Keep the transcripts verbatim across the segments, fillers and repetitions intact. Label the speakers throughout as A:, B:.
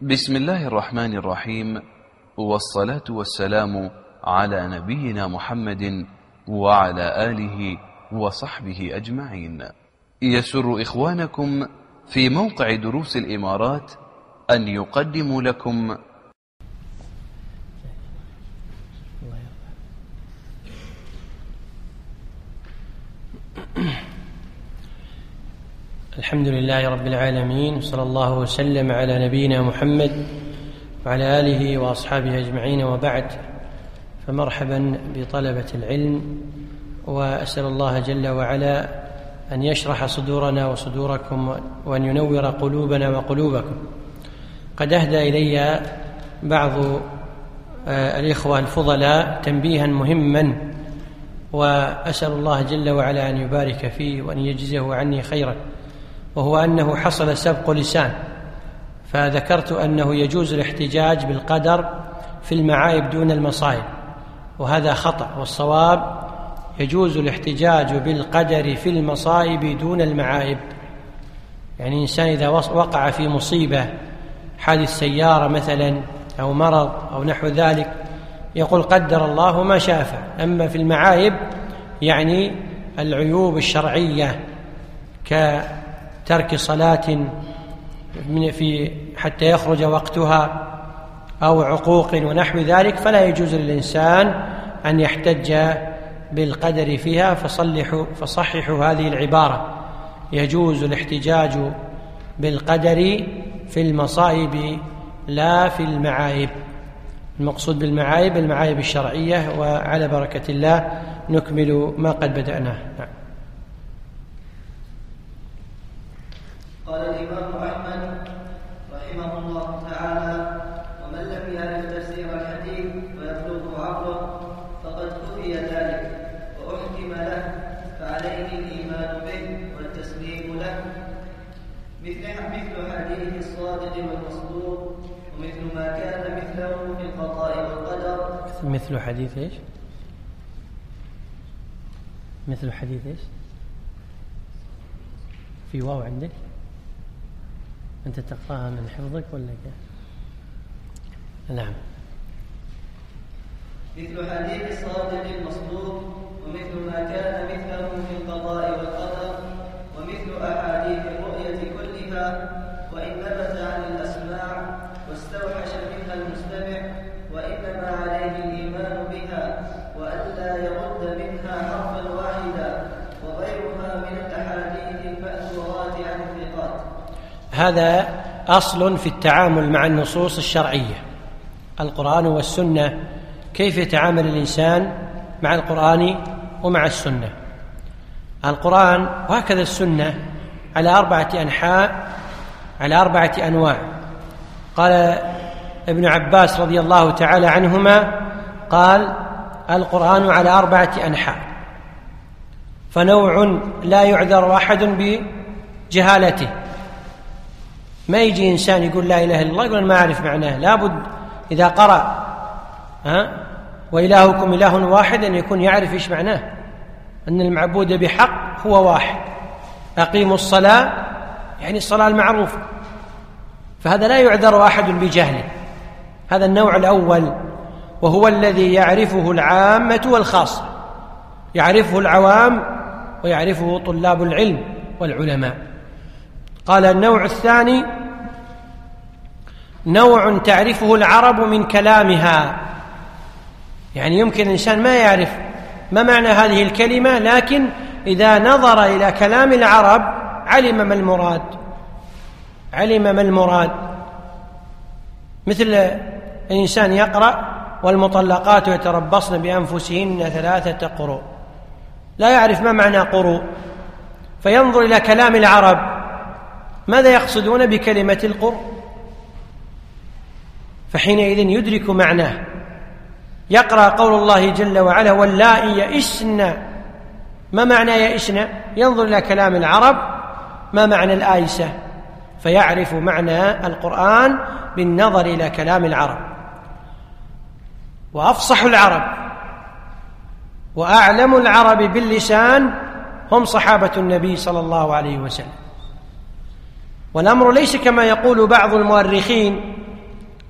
A: بسم الله الرحمن الرحيم، والصلاة والسلام على نبينا محمد وعلى آله وصحبه أجمعين. يسر إخوانكم في موقع دروس الإمارات أن يقدموا لكم
B: الحمد لله رب العالمين، وصلى الله وسلم على نبينا محمد وعلى آله وأصحابه أجمعين، وبعد، فمرحبا بطلبة العلم، وأسأل الله جل وعلا أن يشرح صدورنا وصدوركم وأن ينور قلوبنا وقلوبكم. قد أهدى إلي بعض الإخوة الفضلاء تنبيها مهما، وأسأل الله جل وعلا أن يبارك فيه وأن يجزيه عني خيرا، وهو أنه حصل سبق لسان، فذكرت أنه يجوز الاحتجاج بالقدر في المعايب دون المصائب، وهذا خطأ، والصواب يجوز الاحتجاج بالقدر في المصائب دون المعايب. يعني إنسان إذا وقع في مصيبة، حادث سيارة مثلا أو مرض أو نحو ذلك، يقول قدر الله ما شاء فعل. أما في المعايب يعني العيوب الشرعية كترك صلاة في حتى يخرج وقتها أو عقوق ونحو ذلك، فلا يجوز للإنسان أن يحتج بالقدر فيها. فصلحوا فصححوا هذه العبارة: يجوز الاحتجاج بالقدر في المصائب لا في المعايب. المقصود بالمعايب المعايب الشرعية. وعلى بركة الله نكمل ما قد بدأناه. نعم.
C: قال الإمام أحمد رحمه الله تعالى: ومن لم يعرف تفسير الحديث ويطلبه عقله فقد كفي ذلك وأحكم له، فعليه الإيمان به والتسليم له، مثل مثل حديث الصادق والمصدوق، ومثل ما كان مثله في القضاء والقدر.
B: مثل حديث ايش؟ مثل حديث ايش؟ في واو عندك؟ أنت تقرأها من حفظك ولا كيف؟ نعم.
C: مثل حديث الصادق المصدوق، ومثل ما كان مثله في القضاء والقدر، ومثل أحاديث الرؤية كلها، وإن نبت عن الأسماع واستوحش منها المستمع، وإنما عليه الإيمان بها وألا يرد منها حرفا واحدا، وغيرها من الأحاديث المأثورات عن الثقات.
B: هذا أصل في التعامل مع النصوص الشرعية، القرآن والسنة. كيف يتعامل الإنسان مع القرآن ومع السنة؟ القرآن وهكذا السنة على أربعة أنحاء، على أربعة أنواع. قال ابن عباس رضي الله تعالى عنهما، قال: القرآن على أربعة أنحاء، فنوع لا يعذر أحد بجهالته. ما يجي إنسان يقول لا إله إلا الله يقول أنا ما أعرف معناه. لابد إذا قرأ ها وإلهكم إله واحد أن يكون يعرف إيش معناه، أن المعبود بحق هو واحد. أقيموا الصلاة يعني الصلاة المعروفة، فهذا لا يعذر أحد بجهله. هذا النوع الأول، وهو الذي يعرفه العامة والخاصة، يعرفه العوام ويعرفه طلاب العلم والعلماء. قال النوع الثاني: نوع تعرفه العرب من كلامها، يعني يمكن الإنسان ما يعرف ما معنى هذه الكلمة، لكن إذا نظر إلى كلام العرب علم ما المراد، علم ما المراد. مثل الإنسان يقرأ: والمطلقات يتربصن بأنفسهن ثلاثة قروء، لا يعرف ما معنى قروء، فينظر إلى كلام العرب ماذا يقصدون بكلمة القرء، فحينئذ يدرك معناه. يقرأ قول الله جل وعلا: واللائي يئسن، ما معنى يئسن؟ ينظر إلى كلام العرب ما معنى الآيسة، فيعرف معنى القرآن بالنظر إلى كلام العرب. وأفصح العرب وأعلم العرب باللسان هم صحابة النبي صلى الله عليه وسلم. والأمر ليس كما يقول بعض المؤرخين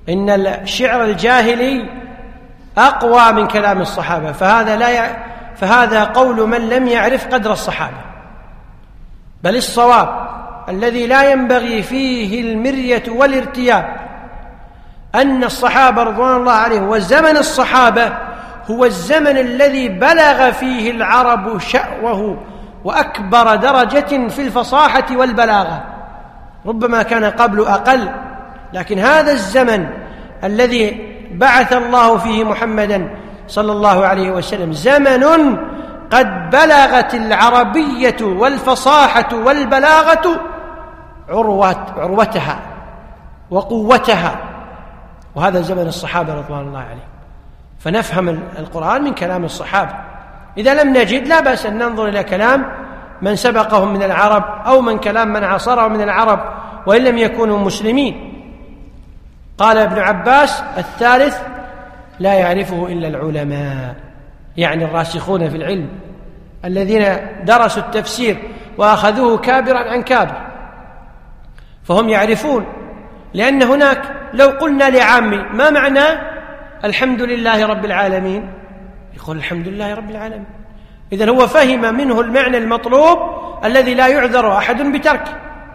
B: إن الشعر الجاهلي أقوى من كلام الصحابة، فهذا, لا ي... فهذا قول من لم يعرف قدر الصحابة. بل الصواب الذي لا ينبغي فيه المرية والارتياب أن الصحابة رضوان الله عليهم وزمن الصحابة هو الزمن الذي بلغ فيه العرب شأوه وأكبر درجة في الفصاحة والبلاغة. ربما كان قبل أقل، لكن هذا الزمن الذي بعث الله فيه محمدا صلى الله عليه وسلم زمن قد بلغت العربية والفصاحة والبلاغة عروتها وقوتها، وهذا زمن الصحابة رضوان الله عليهم. فنفهم القرآن من كلام الصحابة. إذا لم نجد لا بأس أن ننظر إلى كلام من سبقهم من العرب أو من كلام من عاصرهم من العرب وإن لم يكونوا مسلمين. قال ابن عباس: الثالث لا يعرفه إلا العلماء، يعني الراسخون في العلم الذين درسوا التفسير وأخذوه كابرا عن كابر، فهم يعرفون. لأن هناك لو قلنا لعامي ما معنى الحمد لله رب العالمين، يقول الحمد لله رب العالمين، إذن هو فهم منه المعنى المطلوب الذي لا يعذر أحد بتركه.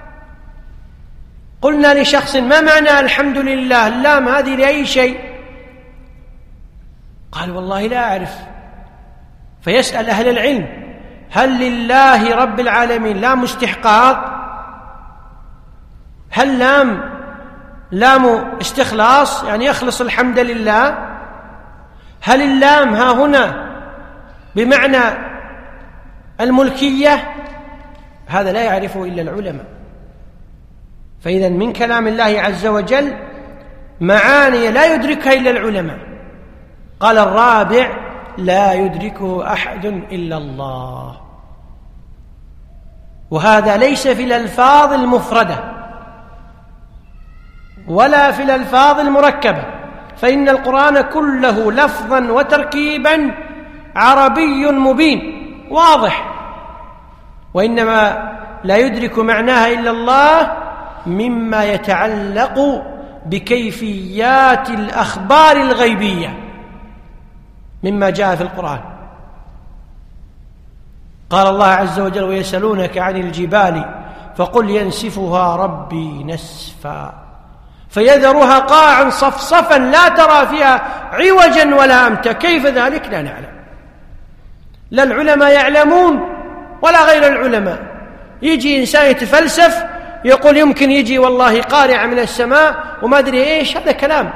B: قلنا لشخص ما معنى الحمد لله، اللام هذه لأي شيء؟ قال والله لا أعرف. فيسأل أهل العلم: هل لله رب العالمين لام استحقاق؟ هل لام لام استخلاص يعني يخلص الحمد لله؟ هل اللام ها هنا بمعنى الملكية؟ هذا لا يعرفه إلا العلماء. فإذا من كلام الله عز وجل معاني لا يدركها إلا العلماء. قال الرابع: لا يدركه أحد إلا الله. وهذا ليس في الألفاظ المفردة ولا في الألفاظ المركبة، فإن القرآن كله لفظا وتركيبا عربي مبين واضح، وإنما لا يدرك معناها إلا الله مما يتعلق بكيفيات الأخبار الغيبية مما جاء في القرآن. قال الله عز وجل: ويسألونك عن الجبال فقل ينسفها ربي نسفا فيذرها قاعا صفصفا لا ترى فيها عوجا ولا أمتا. كيف ذلك؟ لا نعلم. لا العلماء يعلمون ولا غير العلماء. يجي إنسان يتفلسف يقول يمكن يجي والله قارعة من السماء وما أدري إيش، هذا كلام.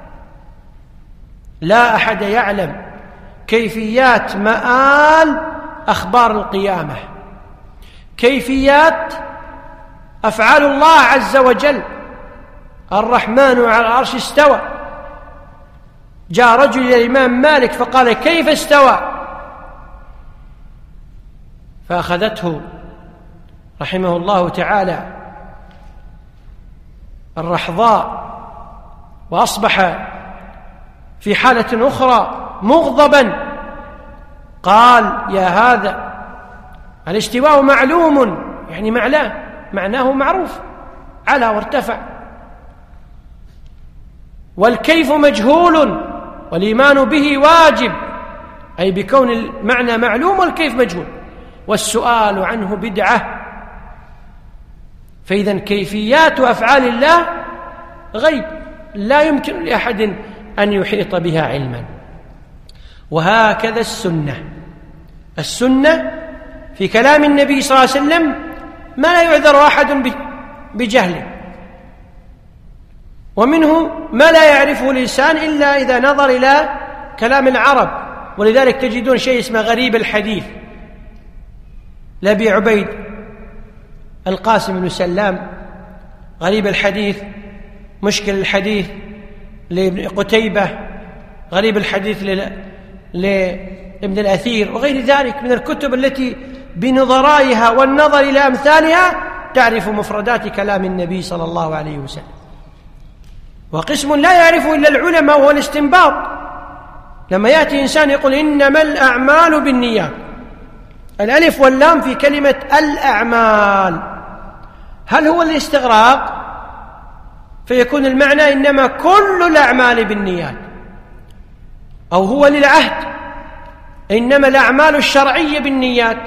B: لا أحد يعلم كيفيات مآل أخبار القيامة، كيفيات أفعال الله عز وجل. الرحمن على العرش استوى. جاء رجل إلى الإمام مالك فقال: كيف استوى؟ فأخذته رحمه الله تعالى الرحضاء، وأصبح في حالة أخرى مغضبا. قال: يا هذا الاستواء معلوم، يعني معناه معناه معروف، على وارتفع، والكيف مجهول والإيمان به واجب، أي بكون المعنى معلوم والكيف مجهول، والسؤال عنه بدعة. فإذا كيفيات أفعال الله غيب لا يمكن لأحد أن يحيط بها علما. وهكذا السنة السنة في كلام النبي صلى الله عليه وسلم ما لا يعذر أحد بجهله، ومنه ما لا يعرفه الإنسان إلا إذا نظر إلى كلام العرب. ولذلك تجدون شيء اسمه غريب الحديث لأبي عبيد القاسم بن سلام، غريب الحديث، مشكل الحديث لابن قتيبة، غريب الحديث لابن الأثير، وغير ذلك من الكتب التي بنظرائها والنظر إلى أمثالها تعرف مفردات كلام النبي صلى الله عليه وسلم. وقسم لا يعرفه إلا العلماء وهو الاستنباط. لما يأتي إنسان يقول إنما الأعمال بالنيات، الألف واللام في كلمة الأعمال، هل هو الاستغراق فيكون المعنى إنما كل الأعمال بالنيات، أو هو للعهد، إنما الأعمال الشرعية بالنيات.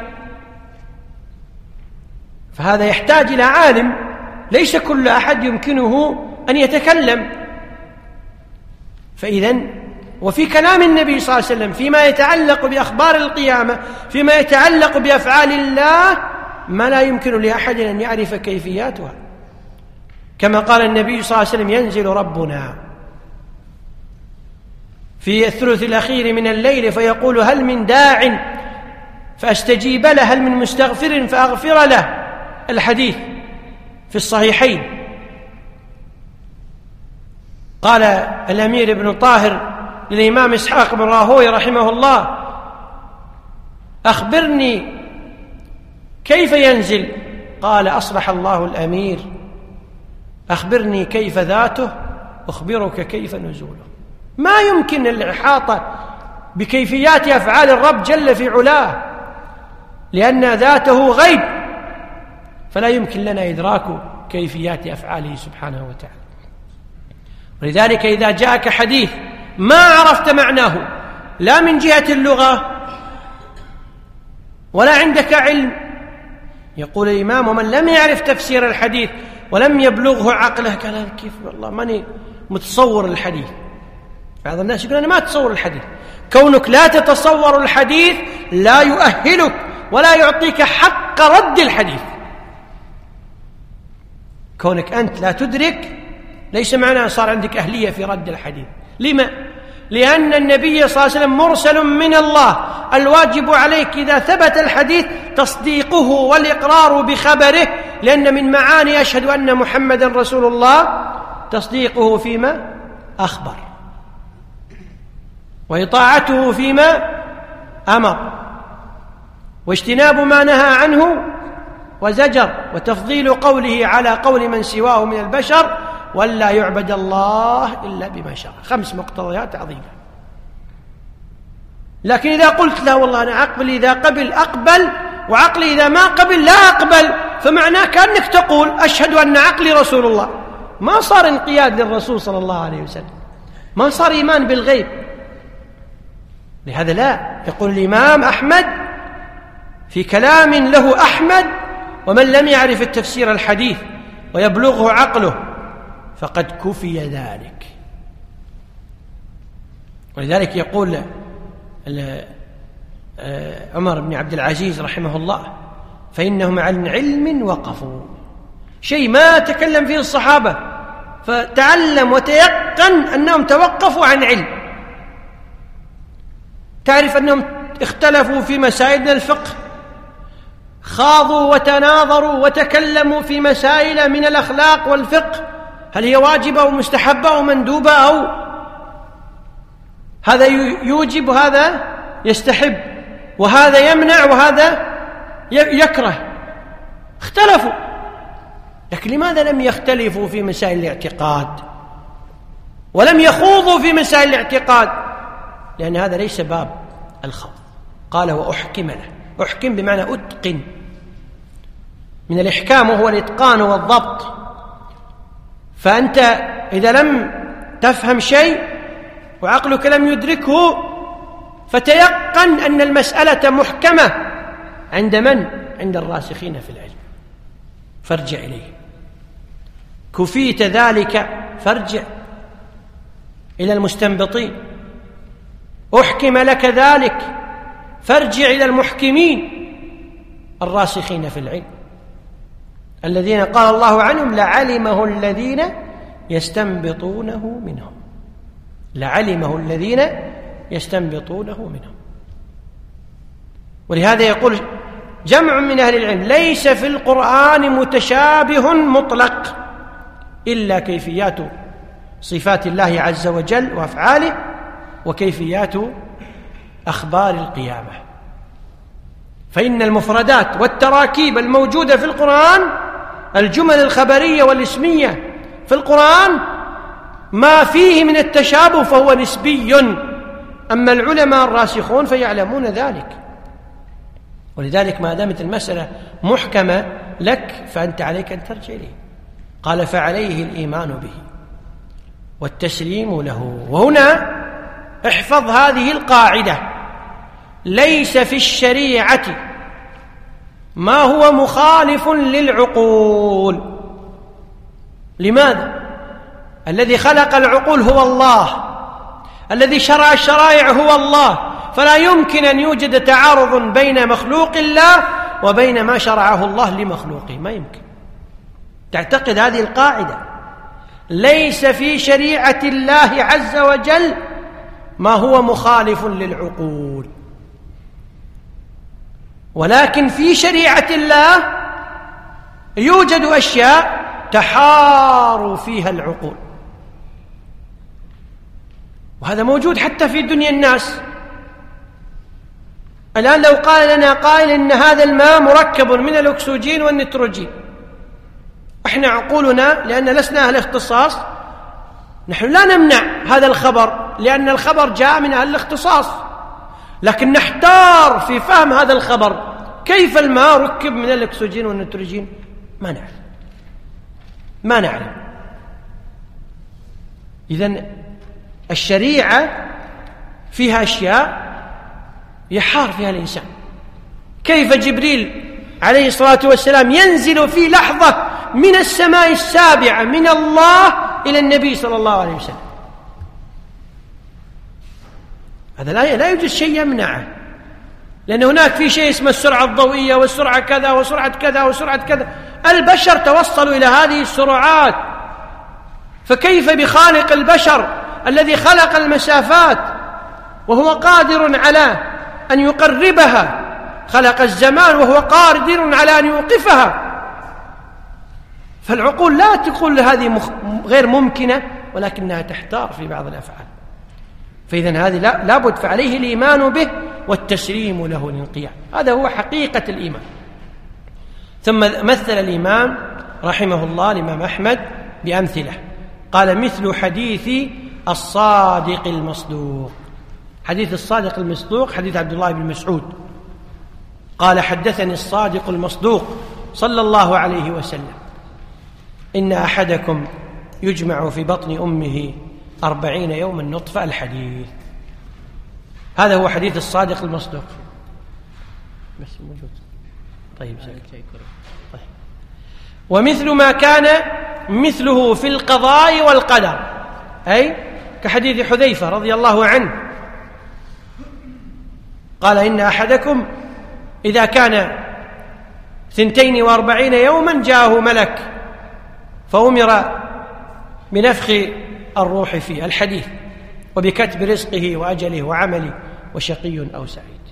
B: فهذا يحتاج إلى عالم، ليس كل أحد يمكنه أن يتكلم. فإذن وفي كلام النبي صلى الله عليه وسلم فيما يتعلق بأخبار القيامة، فيما يتعلق بأفعال الله، ما لا يمكن لأحد أن يعرف كيفياتها. كما قال النبي صلى الله عليه وسلم: ينزل ربنا في الثلث الأخير من الليل فيقول: هل من داع فأستجيب له، هل من مستغفر فأغفر له. الحديث في الصحيحين. قال الأمير ابن طاهر للإمام إسحاق بن راهوي رحمه الله: أخبرني كيف ينزل؟ قال: أصبح الله الأمير، أخبرني كيف ذاته أخبرك كيف نزوله. ما يمكن الإحاطة بكيفيات أفعال الرب جل في علاه، لأن ذاته غيب، فلا يمكن لنا إدراك كيفيات أفعاله سبحانه وتعالى. ولذلك إذا جاءك حديث ما عرفت معناه لا من جهة اللغة ولا عندك علم، يقول الإمام: ومن لم يعرف تفسير الحديث ولم يبلغه عقله، قال: كيف والله ماني متصور الحديث. بعض الناس يقول: أنا ما أتصور الحديث. كونك لا تتصور الحديث لا يؤهلك ولا يعطيك حق رد الحديث. كونك أنت لا تدرك ليس معناه صار عندك أهلية في رد الحديث. لما؟ لأن النبي صلى الله عليه وسلم مرسل من الله، الواجب عليك إذا ثبت الحديث تصديقه والإقرار بخبره، لأن من معاني أشهد أن محمدا رسول الله تصديقه فيما أخبر، وإطاعته فيما أمر، واجتناب ما نهى عنه وزجر، وتفضيل قوله على قول من سواه من البشر، ولا يعبد الله إلا بما شرع. خمس مقتضيات عظيمة. لكن إذا قلت لا والله أنا عقلي إذا قبل أقبل وعقلي إذا ما قبل لا أقبل، فمعناه كأنك تقول أشهد أن عقلي رسول الله. ما صار انقياد للرسول صلى الله عليه وسلم، ما صار إيمان بالغيب. لهذا لا يقول الإمام أحمد في كلام له أحمد: ومن لم يعرف التفسير الحديث ويبلغه عقله فقد كفي ذلك. ولذلك يقول عمر بن عبد العزيز رحمه الله: فإنهم عن علم وقفوا، شيء ما تكلم فيه الصحابة، فتعلم وتيقن أنهم توقفوا عن علم. تعرف أنهم اختلفوا في مسائل الفقه، خاضوا وتناظروا وتكلموا في مسائل من الأخلاق والفقه، هل هي واجبة أو مستحبة أو مندوبة، أو هذا يوجب وهذا يستحب، وهذا يمنع وهذا يكره. اختلفوا، لكن لماذا لم يختلفوا في مسائل الاعتقاد ولم يخوضوا في مسائل الاعتقاد؟ لأن هذا ليس باب الخوض. قال: وأحكم له. أحكم بمعنى أتقن، من الإحكام وهو الإتقان والضبط. فأنت إذا لم تفهم شيء وعقلك لم يدركه فتيقن أن المسألة محكمة عند من؟ عند الراسخين في العلم، فارجع إليه. كفيت ذلك فارجع إلى المستنبطين. أحكم لك ذلك فارجع إلى المحكمين الراسخين في العلم، الذين قال الله عنهم: لعلمه الذين يستنبطونه منهم. لعلمه الذين يستنبطونه منهم. ولهذا يقول جمع من أهل العلم: ليس في القرآن متشابه مطلق إلا كيفيات صفات الله عز وجل وأفعاله، وكيفيات أخبار القيامة. فإن المفردات والتراكيب الموجودة في القرآن، الجمل الخبرية والاسمية في القرآن، ما فيه من التشابه فهو نسبي، أما العلماء الراسخون فيعلمون ذلك. ولذلك ما دامت المسألة محكمة لك فأنت عليك أن ترجع إليه. قال: فعليه الإيمان به. والتسليم له. وهنا احفظ هذه القاعدة: ليس في الشريعة ما هو مخالف للعقول. لماذا؟ الذي خلق العقول هو الله، الذي شرع الشرائع هو الله، فلا يمكن أن يوجد تعارض بين مخلوق الله وبين ما شرعه الله لمخلوقه، ما يمكن. تعتقد هذه القاعدة: ليس في شريعة الله عز وجل ما هو مخالف للعقول، ولكن في شريعة الله يوجد أشياء تحار فيها العقول، وهذا موجود حتى في دنيا الناس. الآن لو قال لنا قائل إن هذا الماء مركب من الأكسجين والنيتروجين، احنا عقولنا لأن لسنا أهل اختصاص نحن لا نمنع هذا الخبر، لأن الخبر جاء من أهل الاختصاص، لكن نحتار في فهم هذا الخبر. كيف الماء ركب من الأكسجين والنيتروجين؟ ما نعلم ما نعلم إذن الشريعة فيها أشياء يحار فيها الإنسان. كيف جبريل عليه الصلاة والسلام ينزل في لحظة من السماء السابعة من الله إلى النبي صلى الله عليه وسلم؟ هذا لا لا يوجد شيء يمنعه، لأن هناك في شيء اسمه السرعة الضوئية والسرعة كذا وسرعة كذا وسرعة كذا. البشر توصلوا إلى هذه السرعات، فكيف بخالق البشر الذي خلق المسافات وهو قادر على أن يقربها، خلق الزمان وهو قادر على أن يوقفها؟ فالعقول لا تقول هذه مخ... غير ممكنة، ولكنها تحتار في بعض الأفعال. فإذن هذه لا لابد فعليه الإيمان به والتسليم له الانقياد، هذا هو حقيقة الإيمان. ثم مثل الإمام رحمه الله الإمام أحمد بأمثلة، قال: مثل حديث الصادق المصدوق. حديث الصادق المصدوق حديث عبد الله بن مسعود قال: حدثني الصادق المصدوق صلى الله عليه وسلم: إن أحدكم يجمع في بطن أمه أربعين يوما نطفة. الحديث هذا هو حديث الصادق المصدوق. بس موجود. طيب طيب. ومثل ما كان مثله في القضاء والقدر، أي كحديث حذيفة رضي الله عنه قال: إن أحدكم إذا كان ثنتين وأربعين يوما جاءه ملك فأمر بنفخ الروح فيه. الحديث وبكتب رزقه وأجله وعمله وشقي أو سعيد.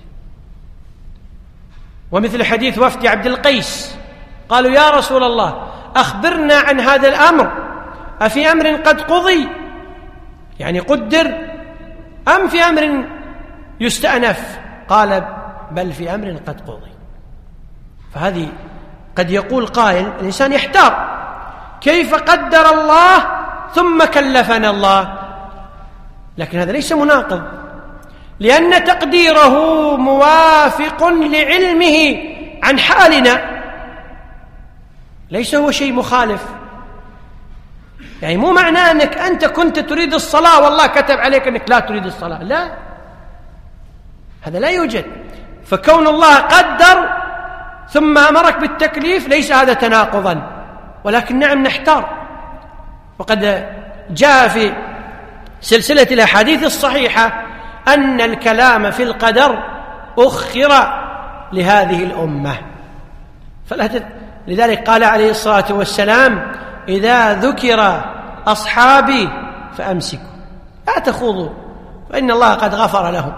B: ومثل حديث وفد عبد القيس قالوا: يا رسول الله أخبرنا عن هذا الأمر، أفي أمر قد قضي، يعني قدر، أم في أمر يستأنف؟ قال: بل في أمر قد قضي. فهذه قد يقول قائل الإنسان يحتار: كيف قدر الله ثم كلفنا الله؟ لكن هذا ليس مناقض، لأن تقديره موافق لعلمه عن حالنا، ليس هو شيء مخالف. يعني مو معناه أنك أنت كنت تريد الصلاة والله كتب عليك أنك لا تريد الصلاة، لا، هذا لا يوجد. فكون الله قدر ثم أمرك بالتكليف ليس هذا تناقضا، ولكن نعم نحتار. وقد جاء في سلسلة الأحاديث الصحيحة أن الكلام في القدر أخر لهذه الأمة، فلا تت... لذلك قال عليه الصلاة والسلام: إذا ذكر أصحابي فأمسكوا، لا تخوضوا فإن الله قد غفر لهم.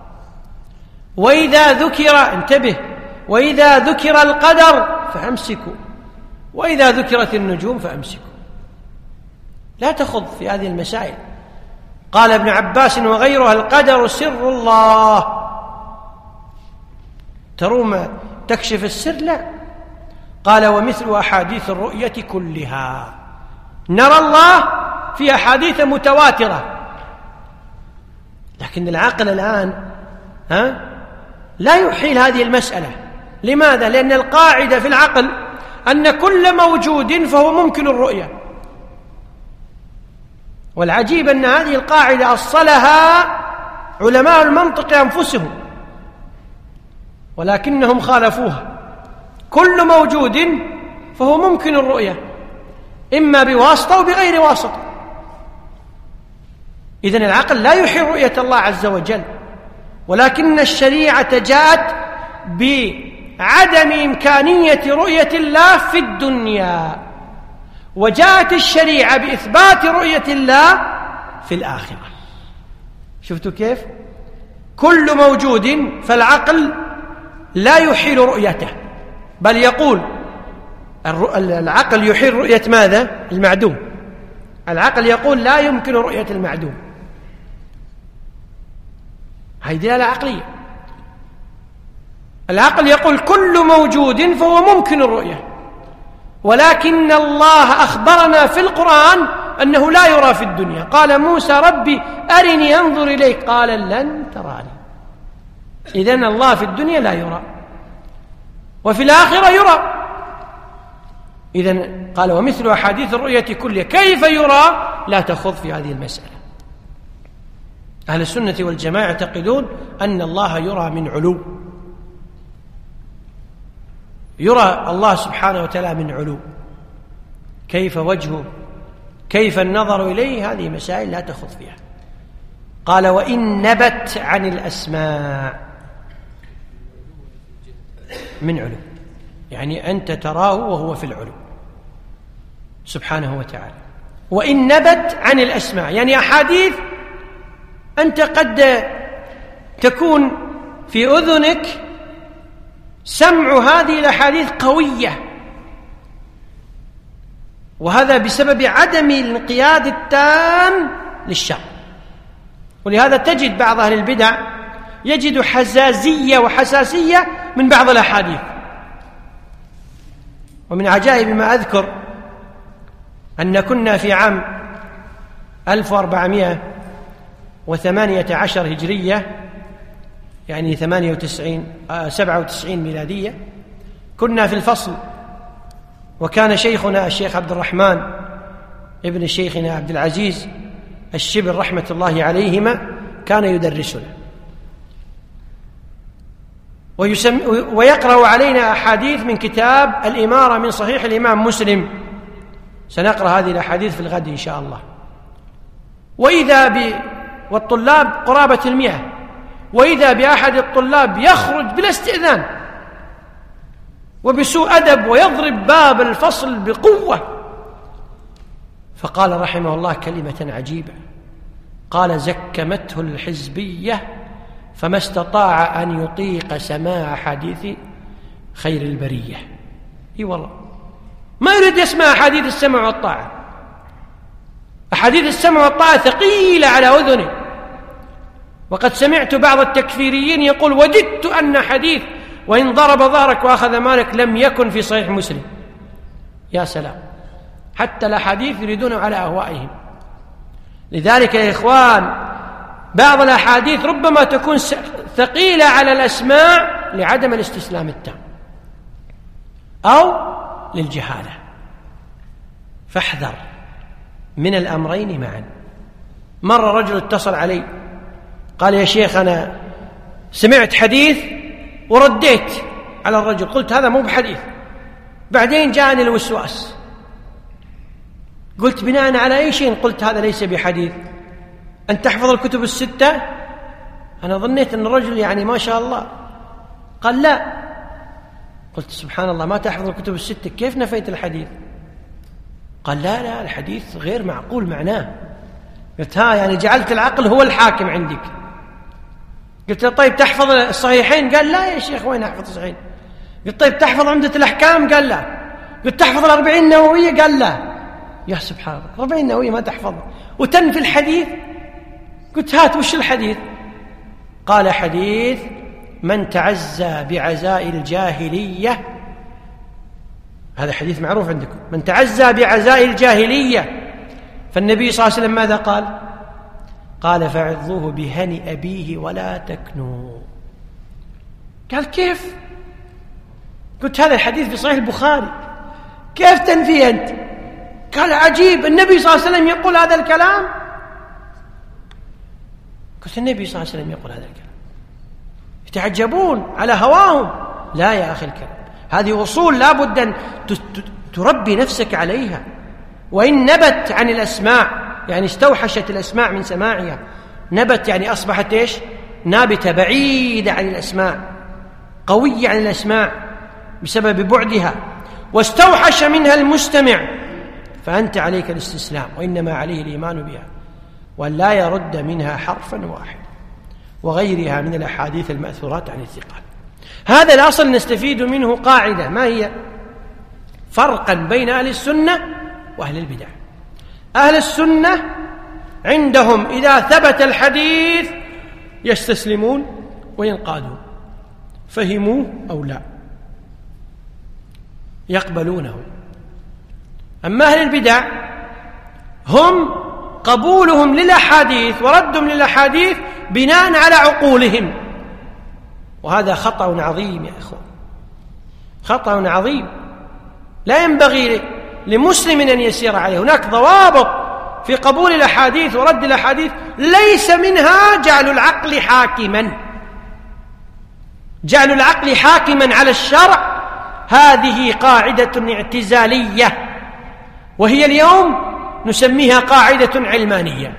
B: وإذا ذكر، انتبه، وإذا ذكر القدر فأمسكوا، وإذا ذكرت النجوم فأمسكوا، لا تخض في هذه المسائل. قال ابن عباس وغيرها: القدر سر الله، تروم تكشف السر؟ لا. قال: ومثل أحاديث الرؤية كلها، نرى الله في أحاديث متواترة، لكن العقل الآن ها لا يحيل هذه المسألة. لماذا؟ لأن القاعدة في العقل أن كل موجود فهو ممكن الرؤية، والعجيب أن هذه القاعدة أصلها علماء المنطق أنفسهم، ولكنهم خالفوها. كل موجود فهو ممكن الرؤية، إما بواسطة أو بغير واسطة. إذن العقل لا يحيل رؤية الله عز وجل، ولكن الشريعة جاءت بعدم إمكانية رؤية الله في الدنيا، وجاءت الشريعة بإثبات رؤية الله في الآخرة. شفتوا كيف؟ كل موجود فالعقل لا يحيل رؤيته، بل يقول العقل يحيل رؤية ماذا؟ المعدوم. العقل يقول لا يمكن رؤية المعدوم. هذه دلالة عقلية. العقل يقول كل موجود فهو ممكن الرؤية، ولكن الله أخبرنا في القرآن أنه لا يرى في الدنيا. قال موسى ربي أرني أنظر إليك، قال لن تراني. إذن الله في الدنيا لا يرى، وفي الآخرة يرى. إذن قال ومثل أحاديث الرؤية كلها كيف يرى؟ لا تخوض في هذه المسألة. أهل السنة والجماعة يعتقدون أن الله يرى من علو، يرى الله سبحانه وتعالى من علو. كيف وجهه، كيف النظر إليه، هذه مسائل لا تخوض فيها. قال وإن نبت عن الأسماء، من علو، يعني أنت تراه وهو في العلو سبحانه وتعالى. وإن نبت عن الأسماء، يعني أحاديث أنت قد تكون في أذنك سمع هذه الأحاديث قوية، وهذا بسبب عدم الانقياد التام للشرع. ولهذا تجد بعض أهل البدع يجد حزازية وحساسية من بعض الأحاديث. ومن عجائب ما أذكر أن كنا في عام ألف وأربعمائة وثمانية عشر هجرية، يعني ثمانية وتسعين سبعة وتسعين ميلادية، كنا في الفصل، وكان شيخنا الشيخ عبد الرحمن ابن شيخنا عبد العزيز الشبل رحمة الله عليهما كان يدرسنا ويقرأ علينا أحاديث من كتاب الإمارة من صحيح الإمام مسلم. سنقرأ هذه الأحاديث في الغد إن شاء الله. وإذا ب والطلاب قرابة المئة، وإذا بأحد الطلاب يخرج بلا استئذان وبسوء أدب ويضرب باب الفصل بقوة. فقال رحمه الله كلمة عجيبة، قال زكمته الحزبية فما استطاع أن يطيق سماع حديث خير البرية. إي والله ما يريد يسمع حديث السمع والطاعة. أحاديث السمع والطاعة ثقيلة على أذنه. وقد سمعت بعض التكفيريين يقول وددت أن حديث وإن ضرب ظهرك وأخذ مالك لم يكن في صحيح مسلم. يا سلام، حتى الأحاديث يريدون على أهوائهم. لذلك يا إخوان بعض الأحاديث ربما تكون ثقيلة على الأسماع لعدم الاستسلام التام أو للجهالة، فاحذر من الأمرين معا. مرة رجل اتصل علي قال يا شيخ أنا سمعت حديث ورديت على الرجل، قلت هذا مو بحديث، بعدين جاءني الوسواس، قلت بناء على أي شيء؟ قلت هذا ليس بحديث. أن تحفظ الكتب الستة؟ أنا ظنيت أن الرجل يعني ما شاء الله. قال لا. قلت سبحان الله، ما تحفظ الكتب الستة كيف نفيت الحديث؟ قال لا لا الحديث غير معقول معناه. قلت ها يعني جعلت العقل هو الحاكم عندك. قلت له طيب تحفظ الصحيحين؟ قال لا يا شيخ وين أحفظ الصحيحين. قلت طيب تحفظ عمدة الأحكام؟ قال لا. قلت تحفظ الأربعين النووية؟ قال لا. يا سبحان الله، الأربعين النووية ما تحفظ وتنفي الحديث؟ قلت هات وش الحديث؟ قال حديث من تعزى بعزاء الجاهلية، هذا حديث معروف عندكم، من تعزى بعزاء الجاهلية فالنبي صلى الله عليه وسلم ماذا قال؟ قال فعظوه بهني أبيه ولا تكنوا. قال كيف؟ قلت هذا الحديث في صحيح البخاري، كيف تنفي أنت؟ قال عجيب، النبي صلى الله عليه وسلم يقول هذا الكلام؟ قلت النبي صلى الله عليه وسلم يقول هذا الكلام، يتعجبون على هواهم. لا يا أخي الكريم، هذه أصول لا بد أن تربي نفسك عليها. وإن نبت عن الأسماع، يعني استوحشت الأسماع من سماعها، نبت يعني أصبحت إيش؟ نابتة بعيدة عن الأسماع، قوية عن الأسماع بسبب بعدها، واستوحش منها المستمع، فأنت عليك الاستسلام، وإنما عليه الإيمان بها وأن لا يرد منها حرفا واحد، وغيرها من الأحاديث المأثورات عن الثقات. هذا الأصل نستفيد منه قاعدة، ما هي؟ فرقا بين أهل السنة وأهل البدع. أهل السنة عندهم إذا ثبت الحديث يستسلمون وينقادون، فهموه أو لا يقبلونه. أما أهل البدع هم قبولهم للأحاديث وردهم للأحاديث بناء على عقولهم، وهذا خطأ عظيم يا إخوان، خطأ عظيم لا ينبغي لمسلم أن يسير عليه. هناك ضوابط في قبول الأحاديث ورد الأحاديث، ليس منها جعل العقل حاكما. جعل العقل حاكما على الشرع هذه قاعدة اعتزالية، وهي اليوم نسميها قاعدة علمانية.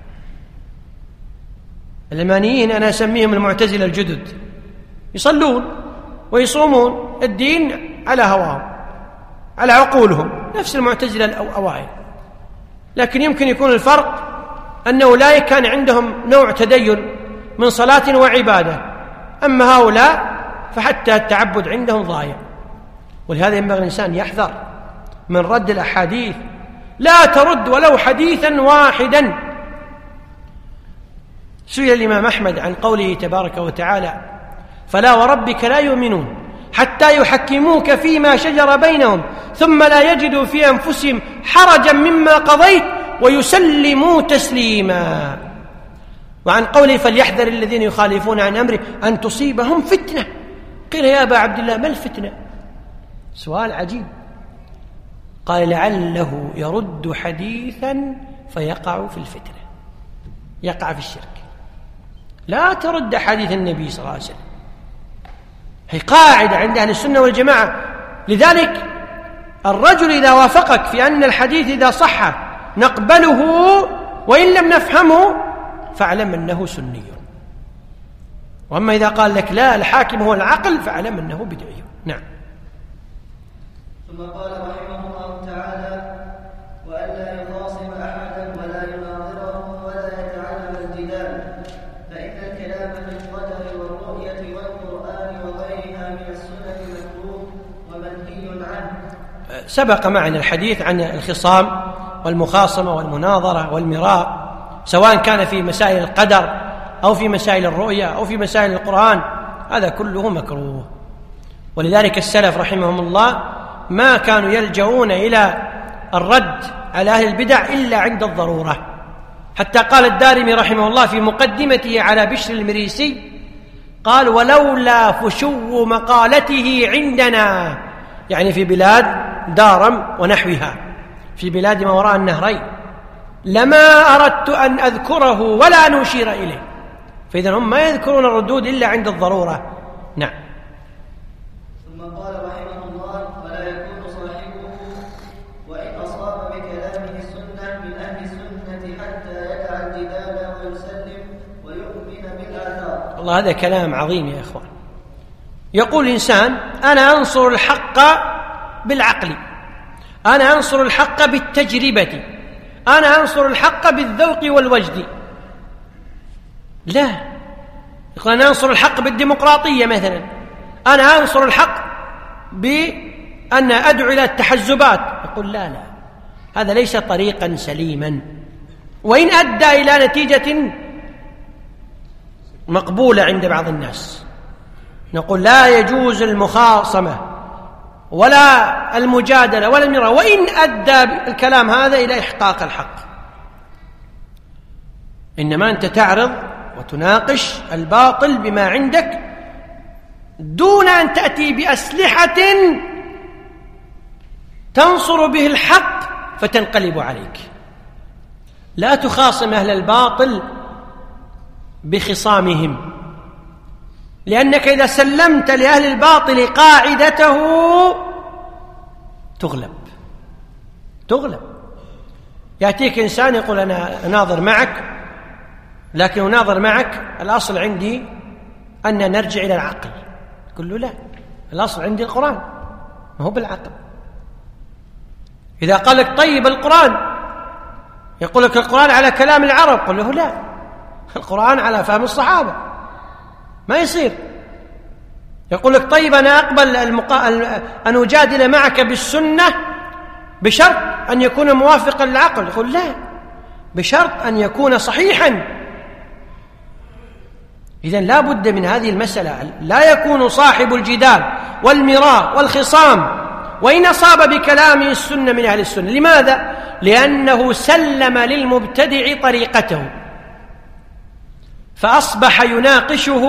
B: العلمانيين أنا أسميهم المعتزلة الجدد، يصلون ويصومون، الدين على هواهم على عقولهم، نفس المعتزلة الأوائل، لكن يمكن يكون الفرق أنه لا كان عندهم نوع تدين من صلاة وعبادة، أما هؤلاء فحتى التعبد عندهم ضايع. ولهذا ينبغي الإنسان يحذر من رد الأحاديث، لا ترد ولو حديثا واحدا. سئل الإمام أحمد عن قوله تبارك وتعالى: فلا وربك لا يؤمنون حتى يحكموك فيما شجر بينهم ثم لا يجدوا في أنفسهم حرجا مما قضيت ويسلموا تسليما. وعن قوله: فليحذر الذين يخالفون عن أمره أن تصيبهم فتنة. قيل: يا أبا عبد الله ما الفتنة؟ سؤال عجيب. قال: لعله يرد حديثا فيقع في الفتنة، يقع في الشرك. لا ترد حديث النبي صلى الله عليه وسلم، هي قاعدة عند أهل السنة والجماعة. لذلك الرجل إذا وافقك في أن الحديث إذا صح نقبله وإن لم نفهمه فاعلم أنه سني، وأما إذا قال لك لا الحاكم هو العقل فاعلم أنه بدعي. نعم.
C: ثم قال رحمه الله تعالى: وألا يخاصم أحدا ولا يناظره ولا يتعلم الجدال، فإن الكلام في القدر والرؤية والقرآن وغيرها من السنة مكروه ومنهي عنه.
B: سبق معنا الحديث عن الخصام والمخاصمة والمناظرة والمراء، سواء كان في مسائل القدر أو في مسائل الرؤية أو في مسائل القرآن، هذا كله مكروه. ولذلك السلف رحمهم الله ما كانوا يلجؤون إلى الرد على أهل البدع إلا عند الضرورة. حتى قال الدارمي رحمه الله في مقدمته على بشر المريسي، قال: ولولا فشو مقالته عندنا، يعني في بلاد دارم ونحوها، في بلاد ما وراء النهرين، لما أردت أن أذكره ولا أن أشير إليه. فإذا هم ما يذكرون الردود إلا عند الضرورة. نعم.
C: ثم قال رحمه الله: ولا يكون صاحبه وإن أصاب بكلامه السنة من أهل السنة حتى يدع الجدال ويسلم ويؤمن بالآثار. الله،
B: هذا كلام عظيم يا إخوان. يقول الإنسان: أنا أنصر الحق بالعقل، أنا أنصر الحق بالتجربة، أنا أنصر الحق بالذوق والوجد. لا، يقول: أنا أنصر الحق بالديمقراطية مثلا، أنا أنصر الحق بأن أدعو إلى التحزبات. يقول: لا لا، هذا ليس طريقا سليما، وإن أدى إلى نتيجة مقبولة عند بعض الناس. نقول: لا يجوز المخاصمة ولا المجادلة ولا المراء، وإن أدى الكلام هذا إلى إحقاق الحق. إنما أنت تعرض وتناقش الباطل بما عندك دون أن تأتي بأسلحة تنصر به الحق فتنقلب عليك. لا تخاصم أهل الباطل بخصامهم، لأنك إذا سلمت لأهل الباطل قاعدته تغلب تغلب يأتيك إنسان يقول أنا أناظر معك، لكن أناظر معك الأصل عندي أن نرجع إلى العقل. قل له لا، الأصل عندي القرآن، ما هو بالعقل. إذا قال لك طيب القرآن، يقول لك القرآن على كلام العرب، قل له لا، القرآن على فهم الصحابة، ما يصير. يقول لك طيب أنا أقبل المقا... أن أجادل معك بالسنة بشرط أن يكون موافقا للعقل، يقول لا، بشرط أن يكون صحيحا. إذن لا بد من هذه المسألة، لا يكون صاحب الجدال والمراء والخصام وإن أصاب بكلامه السنة من أهل السنة. لماذا؟ لأنه سلم للمبتدع طريقته، فأصبح يناقشه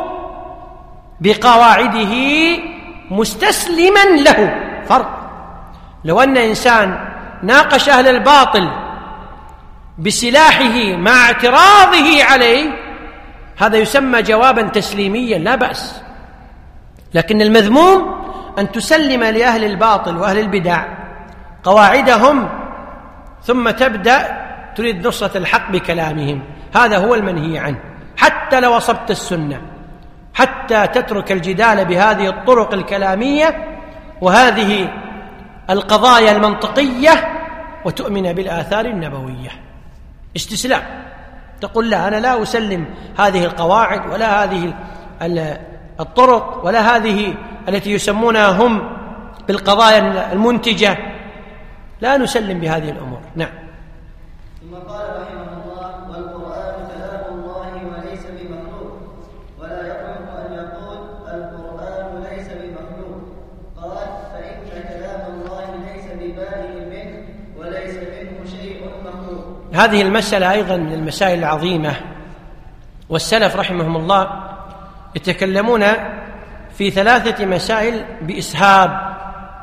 B: بقواعده مستسلما له. فرق لو أن إنسان ناقش أهل الباطل بسلاحه مع اعتراضه عليه، هذا يسمى جوابا تسليميا لا بأس. لكن المذموم أن تسلم لأهل الباطل وأهل البدع قواعدهم ثم تبدأ تريد نصرة الحق بكلامهم، هذا هو المنهي عنه. حتى لو أصبت السنة، حتى تترك الجدال بهذه الطرق الكلامية وهذه القضايا المنطقية وتؤمن بالآثار النبوية. استسلام، تقول لا، أنا لا أسلم هذه القواعد ولا هذه الطرق ولا هذه التي يسمونها هم بالقضايا المنتجة، لا نسلم بهذه الأمور. نعم.
C: ثم قال رحمه الله: والقرآن كلام الله وليس بمخلوق، ولا يحق أن يقول القرآن ليس بمخلوق. قال: فإن كلام الله ليس ببائن منه وليس منه شيء مخلوق.
B: هذه المسألة أيضا من المسائل العظيمة، والسلف رحمهم الله يتكلمون في ثلاثة مسائل بإسهاب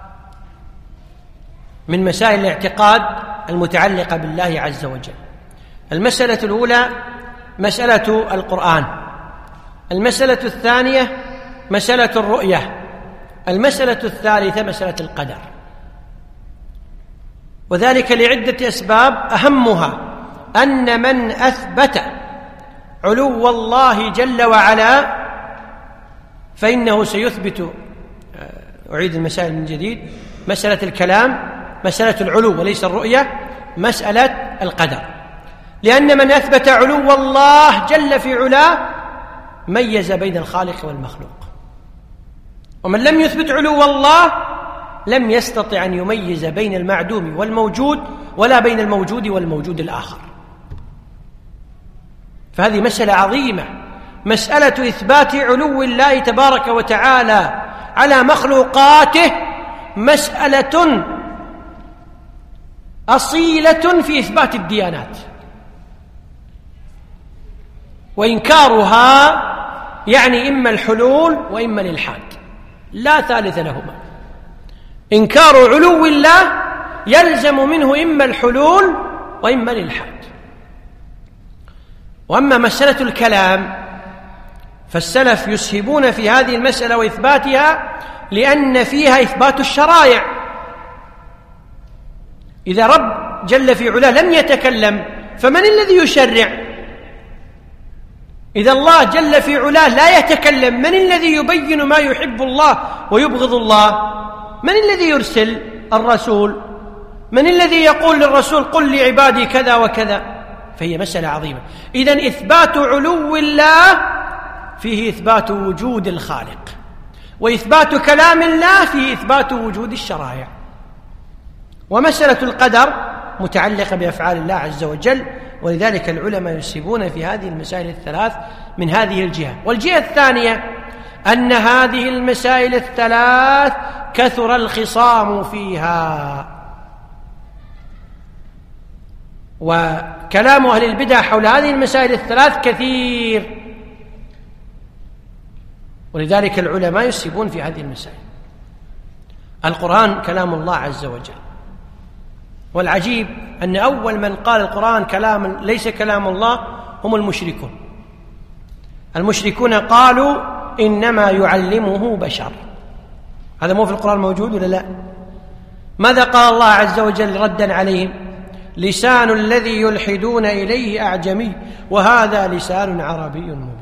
B: من مسائل الاعتقاد المتعلقة بالله عز وجل. المسألة الأولى مسألة القرآن، المسألة الثانية مسألة الرؤية، المسألة الثالثة مسألة القدر. وذلك لعدة أسباب، أهمها أن من أثبت علو الله جل وعلا فإنه سيثبت، أعيد المسائل من جديد، مسألة الكلام، مسألة العلو وليس الرؤية، مسألة القدر. لأن من أثبت علو الله جل في علاه ميز بين الخالق والمخلوق، ومن لم يثبت علو الله لم يستطع أن يميز بين المعدوم والموجود ولا بين الموجود والموجود الآخر. فهذه مسألة عظيمة، مسألة إثبات علو الله تبارك وتعالى على مخلوقاته، مسألة أصيلة في إثبات الديانات، وإنكارها يعني إما الحلول وإما الإلحاد، لا ثالث لهما. إنكار علو الله يلزم منه إما الحلول وإما الإلحاد. وأما مسألة الكلام فالسلف يسهبون في هذه المسألة وإثباتها لأن فيها إثبات الشرائع. إذا رب جل في علاه لم يتكلم فمن الذي يشرع؟ إذا الله جل في علاه لا يتكلم من الذي يبين ما يحب الله ويبغض الله؟ من الذي يرسل الرسول؟ من الذي يقول للرسول قل لعبادي كذا وكذا؟ فهي مسألة عظيمة. إذن إثبات علو الله فيه إثبات وجود الخالق، وإثبات كلام الله فيه إثبات وجود الشرائع. ومسألة القدر متعلقة بأفعال الله عز وجل، ولذلك العلماء يسهبون في هذه المسائل الثلاث من هذه الجهة. والجهة الثانية أن هذه المسائل الثلاث كثر الخصام فيها، وكلام أهل البدع حول هذه المسائل الثلاث كثير، ولذلك العلماء يسهبون في هذه المسائل. القرآن كلام الله عز وجل، والعجيب أن أول من قال القرآن كلام ليس كلام الله هم المشركون، المشركون قالوا إنما يعلمه بشر. هذا مو في القرآن موجود ولا لا؟ ماذا قال الله عز وجل ردا عليهم؟ لسان الذي يلحدون إليه أعجمي وهذا لسان عربي مبين.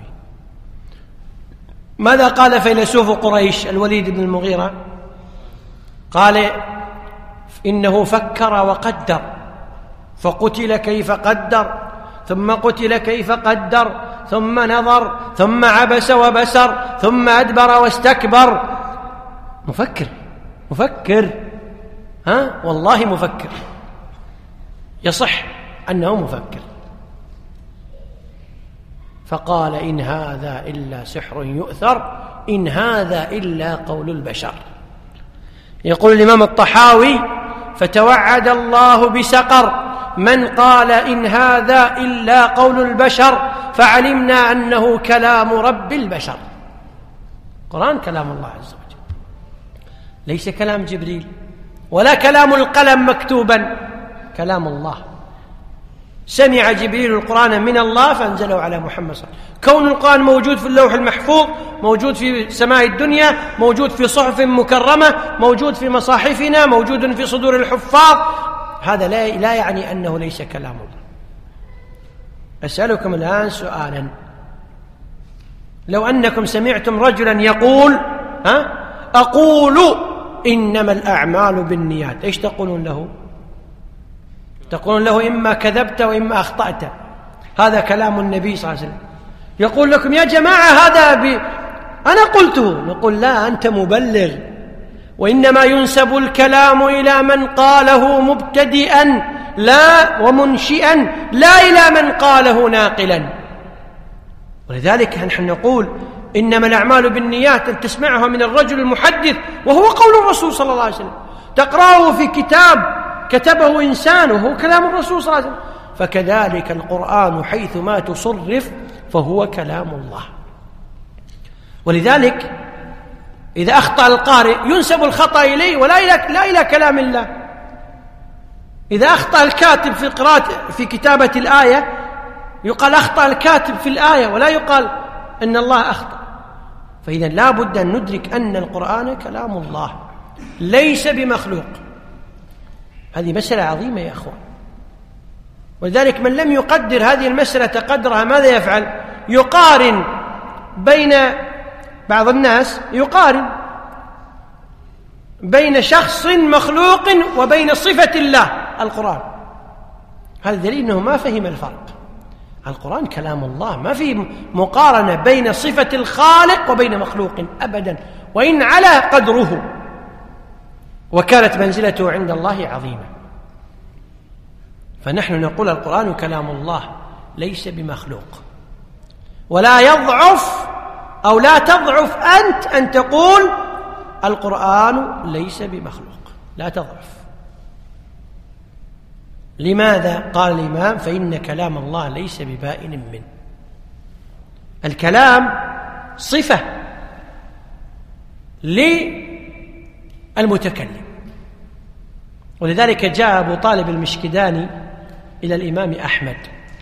B: ماذا قال فيلسوف قريش الوليد بن المغيرة؟ قال إنه فكر وقدر فقتل كيف قدر ثم قتل كيف قدر ثم نظر ثم عبس وبسر ثم أدبر واستكبر. مفكر مفكر ها والله مفكر، يصح أنه مفكر. فقال إن هذا إلا سحر يؤثر إن هذا إلا قول البشر. يقول الإمام الطحاوي فتوعد الله بسقر من قال إن هذا إلا قول البشر فعلمنا أنه كلام رب البشر. القرآن كلام الله عز وجل، ليس كلام جبريل ولا كلام القلم مكتوبا، كلام الله. سمع جبريل القرآن من الله فأنزله على محمد صلى الله عليه وسلم. كون القرآن موجود في اللوح المحفوظ، موجود في سماء الدنيا، موجود في صحف مكرمة، موجود في مصاحفنا، موجود في صدور الحفاظ، هذا لا, لا يعني أنه ليس كلام الله. أسألكم الآن سؤالا، لو أنكم سمعتم رجلا يقول ها أقول إنما الأعمال بالنيات، إيش تقولون له؟ تقولون له إما كذبت وإما أخطأت. هذا كلام النبي صلى الله عليه وسلم. يقول لكم يا جماعة هذا ب... أنا قلته، نقول لا أنت مبلغ، وإنما ينسب الكلام إلى من قاله مبتدئا لا ومنشئا لا إلى من قاله ناقلا. ولذلك نحن نقول إنما الأعمال بالنيات أن تسمعها من الرجل المحدث وهو قول الرسول صلى الله عليه وسلم، تقرأه في كتاب كتبه إنسان وهو كلام الرسول صلى الله عليه وسلم. فكذلك القرآن حيثما تصرف فهو كلام الله. ولذلك إذا أخطأ القارئ ينسب الخطأ إليه ولا إلى, لا إلى كلام الله. إذا أخطأ الكاتب في قراءة في كتابة الآية يقال أخطأ الكاتب في الآية ولا يقال أن الله أخطأ. فإذا لا بد أن ندرك أن القرآن كلام الله ليس بمخلوق. هذه مسألة عظيمة يا أخوان. ولذلك من لم يقدر هذه المسألة قدرها ماذا يفعل؟ يقارن بين بعض الناس يقارن بين شخص مخلوق وبين صفة الله القرآن. هذا دليل أنه ما فهم الفرق. القرآن كلام الله، ما في مقارنة بين صفة الخالق وبين مخلوق أبدا، وإن على قدره، وكانت منزلته عند الله عظيمة. فنحن نقول القرآن كلام الله ليس بمخلوق. ولا يضعف أو لا تضعف أنت أن تقول القرآن ليس بمخلوق، لا تضعف. لماذا؟ قال الإمام فإن كلام الله ليس ببائن منه. الكلام صفة للمتكلم. ولذلك جاء أبو طالب المشكداني إلى الإمام أحمد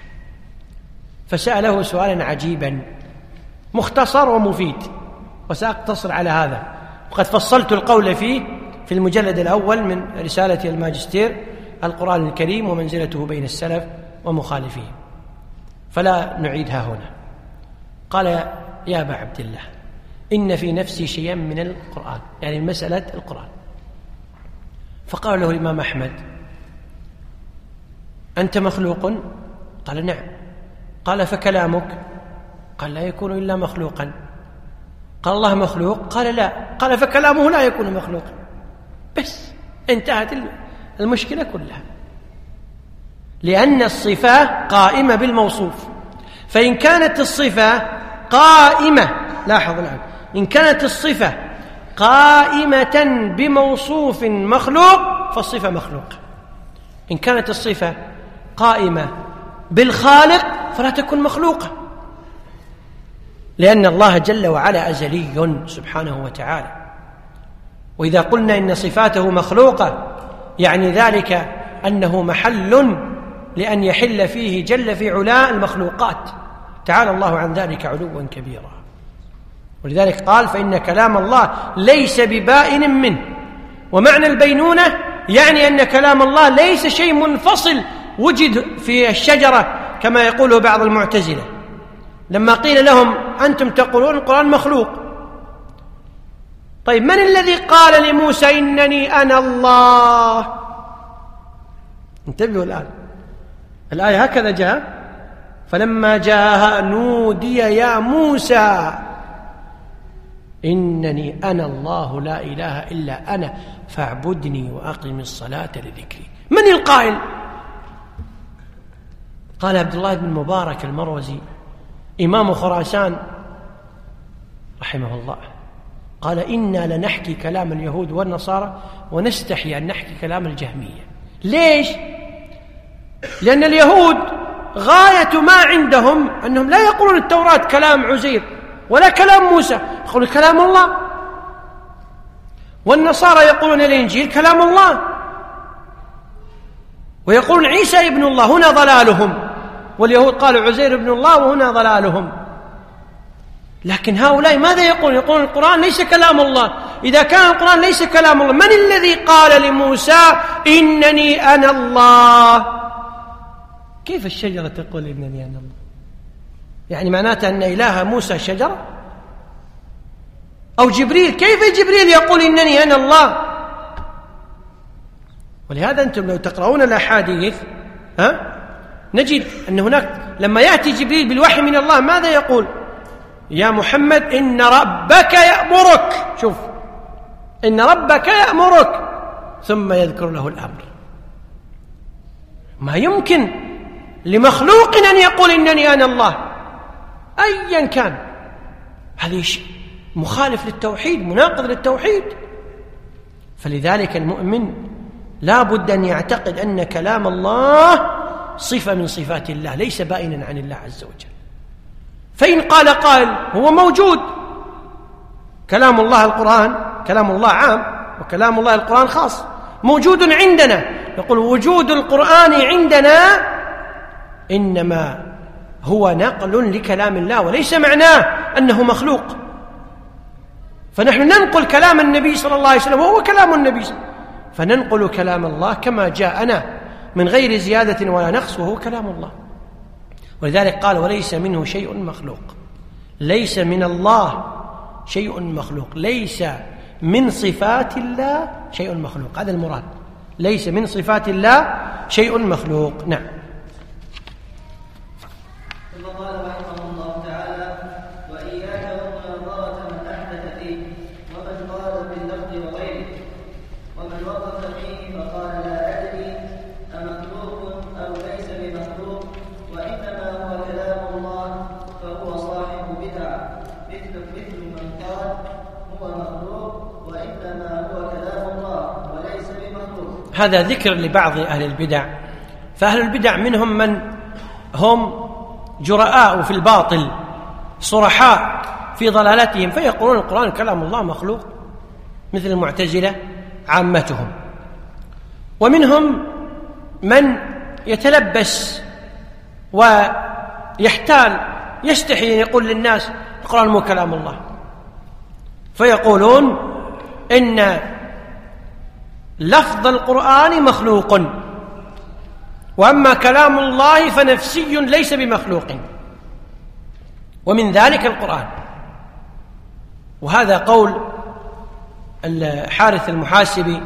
B: فسأله سؤالا عجيبا مختصر ومفيد، وسأقتصر على هذا، وقد فصلت القول فيه في المجلد الأول من رسالة الماجستير القرآن الكريم ومنزلته بين السلف ومخالفيه، فلا نعيدها هنا. قال يا أبا عبد الله إن في نفسي شيئا من القرآن، يعني مسألة القرآن. فقال له الإمام أحمد أنت مخلوق؟ قال نعم. قال فكلامك؟ قال لا يكون إلا مخلوقا. قال الله مخلوق؟ قال لا. قال فكلامه لا يكون مخلوقا. بس انتهت المشكلة كلها، لأن الصفة قائمة بالموصوف. فإن كانت الصفة قائمة، لاحظ الآن، إن كانت الصفة قائمة بموصوف مخلوق فالصفة مخلوقة. إن كانت الصفة قائمة بالخالق فلا تكون مخلوقة، لأن الله جل وعلا أزلي سبحانه وتعالى. وإذا قلنا إن صفاته مخلوقة يعني ذلك أنه محل لأن يحل فيه جل في علاء المخلوقات، تعالى الله عن ذلك علوا كبيرا. ولذلك قال فإن كلام الله ليس ببائن منه. ومعنى البينونة يعني أن كلام الله ليس شيء منفصل وجد في الشجرة كما يقوله بعض المعتزلة لما قيل لهم أنتم تقولون القرآن مخلوق. طيب من الذي قال لموسى إنني أنا الله؟ انتبهوا الآن، الآية هكذا جاء فلما جاءها نودي يا موسى إنني أنا الله لا إله إلا أنا فاعبدني وأقم الصلاة لذكري. من القائل؟ قال عبد الله بن مبارك المروزي إمام خراسان رحمه الله، قال إنا لنحكي كلام اليهود والنصارى ونستحي أن نحكي كلام الجهمية. ليش؟ لأن اليهود غاية ما عندهم أنهم لا يقولون التوراة كلام عزير ولا كلام موسى، يقولون كلام الله. والنصارى يقولون الإنجيل كلام الله، ويقولون عيسى ابن الله، هنا ضلالهم. واليهود قالوا عزير ابن الله وهنا ضلالهم. لكن هؤلاء ماذا يقولون؟ يقولون القرآن ليس كلام الله. إذا كان القرآن ليس كلام الله، من الذي قال لموسى إنني أنا الله؟ كيف الشجرة تقول إنني أنا الله؟ يعني معناته أن إله موسى شجرة؟ أو جبريل، كيف جبريل يقول إنني أنا الله؟ ولهذا أنتم لو تقرؤون الأحاديث ها نجد أن هناك لما يأتي جبريل بالوحي من الله ماذا يقول؟ يا محمد إن ربك يأمرك، شوف إن ربك يأمرك، ثم يذكر له الأمر. ما يمكن لمخلوق أن يقول إنني أنا الله أيا كان، هذا شيء مخالف للتوحيد، مناقض للتوحيد. فلذلك المؤمن لا بد أن يعتقد أن كلام الله صفة من صفات الله ليس بائنا عن الله عز وجل. فإن قال قائل هو موجود، كلام الله القرآن كلام الله عام وكلام الله القرآن خاص، موجود عندنا، نقول وجود القرآن عندنا إنما هو نقل لكلام الله وليس معناه أنه مخلوق. فنحن ننقل كلام النبي صلى الله عليه وسلم وهو كلام النبي، فننقل كلام الله كما جاءنا من غير زيادة ولا نقص وهو كلام الله. ولذلك قال وليس منه شيء مخلوق، ليس من الله شيء مخلوق، ليس من صفات الله شيء مخلوق، هذا المراد، ليس من صفات الله شيء مخلوق. نعم.
C: ثم قال رحمه الله تعالى وإياك ومناظرة من أحدث فيه ومن قال باللفظ وغيره ومن وقف فيه فقال لا أدري أمخلوق أو ليس بمخلوق وإنما هو كلام الله فهو صاحب بدعة مثل مثل من قال هو مخلوق وإنما هو كلام الله وليس بمخلوق.
B: هذا ذكر لبعض أهل البدع. فأهل البدع منهم من هم جراء في الباطل صرحاء في ضلالتهم فيقولون القرآن كلام الله مخلوق مثل المعتزلة عامتهم. ومنهم من يتلبس ويحتال يستحي أن يقول للناس القرآن مو كلام الله، فيقولون إن لفظ القرآن مخلوق وأما كلام الله فنفسي ليس بمخلوق، ومن ذلك القرآن. وهذا قول الحارث المحاسبي،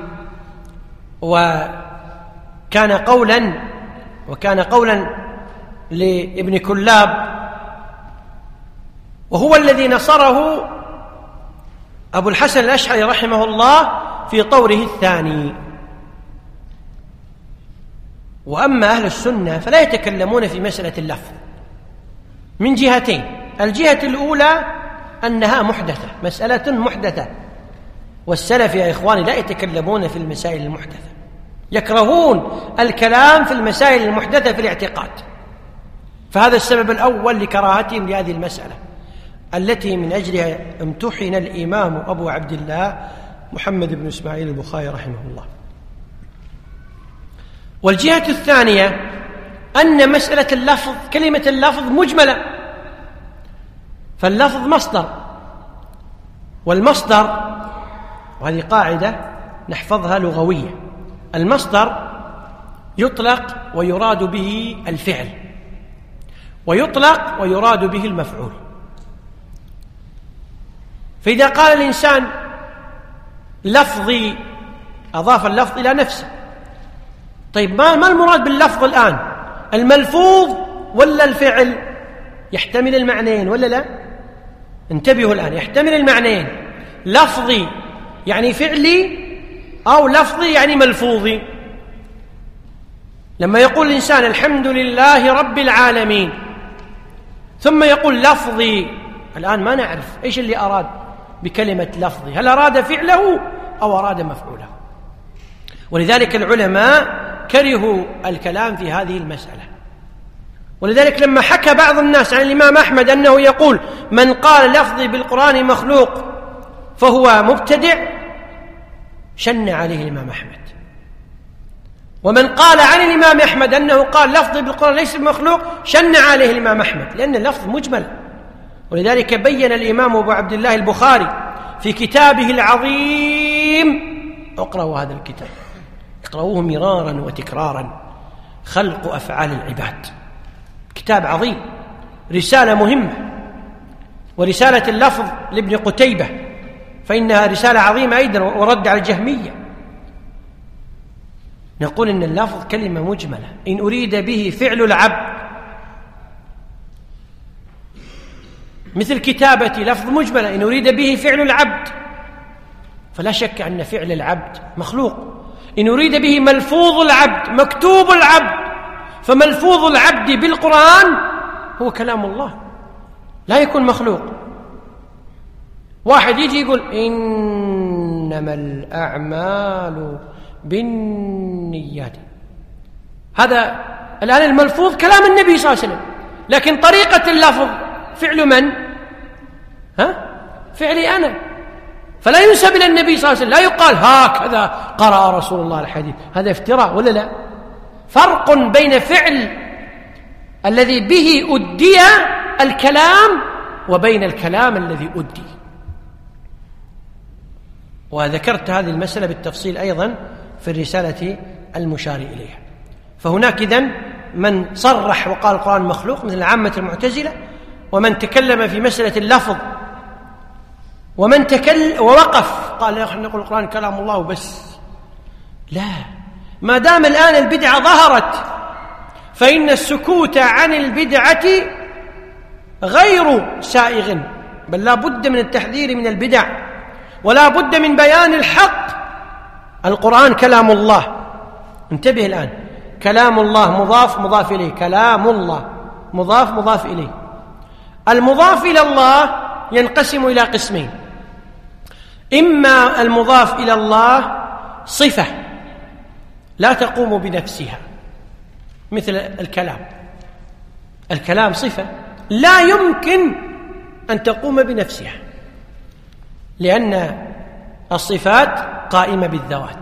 B: وكان قولا وكان قولا لابن كلاب، وهو الذي نصره أبو الحسن الأشعري رحمه الله في طوره الثاني. وأما أهل السنة فلا يتكلمون في مسألة اللفظ من جهتين. الجهة الأولى أنها محدثة، مسألة محدثة، والسلف يا إخواني لا يتكلمون في المسائل المحدثة، يكرهون الكلام في المسائل المحدثة في الاعتقاد. فهذا السبب الأول لكراهتهم لهذه المسألة التي من أجلها امتحن الإمام أبو عبد الله محمد بن إسماعيل البخاري رحمه الله. والجهة الثانية أن مسألة اللفظ كلمة اللفظ مجملة فاللفظ مصدر، والمصدر، وهذه قاعدة نحفظها لغوية، المصدر يطلق ويراد به الفعل، ويطلق ويراد به المفعول. فإذا قال الإنسان لفظي أضاف اللفظ إلى نفسه. طيب ما ما المراد باللفظ الآن؟ الملفوظ ولا الفعل؟ يحتمل المعنيين ولا لا؟ انتبهوا الآن، يحتمل المعنيين، لفظي يعني فعلي أو لفظي يعني ملفوظي. لما يقول الإنسان الحمد لله رب العالمين ثم يقول لفظي، الآن ما نعرف إيش اللي أراد بكلمة لفظي، هل أراد فعله أو أراد مفعوله. ولذلك العلماء كرهوا الكلام في هذه المسألة. ولذلك لما حكى بعض الناس عن الإمام أحمد أنه يقول من قال لفظي بالقرآن مخلوق فهو مبتدع، شن عليه الإمام أحمد. ومن قال عن الإمام أحمد أنه قال لفظي بالقرآن ليس بمخلوق، شن عليه الإمام أحمد، لأن اللفظ مجمل. ولذلك بين الإمام أبو عبد الله البخاري في كتابه العظيم، اقرأوا هذا الكتاب، اقرأوه مرارا وتكرارا، خلق أفعال العباد، كتاب عظيم، رسالة مهمة. ورسالة اللفظ لابن قتيبة فإنها رسالة عظيمة أيضا، ورد على الجهمية. نقول إن اللفظ كلمة مجملة إن أريد به فعل العبد، مثل كتابة لفظ مجملة إن أريد به فعل العبد، فلا شك أن فعل العبد مخلوق. إن أريد به ملفوظ العبد مكتوب العبد، فملفوظ العبد بالقرآن هو كلام الله، لا يكون مخلوق. واحد يجي يقول إنما الأعمال بالنيات، هذا الآن الملفوظ كلام النبي صلى الله عليه وسلم، لكن طريقة اللفظ فعل من؟ ها؟ فعلي أنا، فلا ينسب إلى النبي صلى الله عليه وسلم، لا يقال هكذا قرأ رسول الله الحديث، هذا افتراء ولا لا؟ فرق بين فعل الذي به أدي الكلام وبين الكلام الذي أدي. وذكرت هذه المسألة بالتفصيل أيضا في الرسالة المشار إليها. فهناك إذن من صرح وقال القرآن مخلوق مثل عامة المعتزلة، ومن تكلم في مسألة اللفظ، ومن تكلم ووقف قال نحن نقول القرآن كلام الله وبس. لا، ما دام الآن البدعة ظهرت فإن السكوت عن البدعة غير سائغ، بل لا بد من التحذير من البدع، ولا بد من بيان الحق. القرآن كلام الله، انتبه الآن، كلام الله مضاف مضاف إليه، كلام الله مضاف مضاف إليه. المضاف إلى الله ينقسم إلى قسمين، إما المضاف إلى الله صفة لا تقوم بنفسها، مثل الكلام، الكلام صفة لا يمكن أن تقوم بنفسها، لأن الصفات قائمة بالذوات.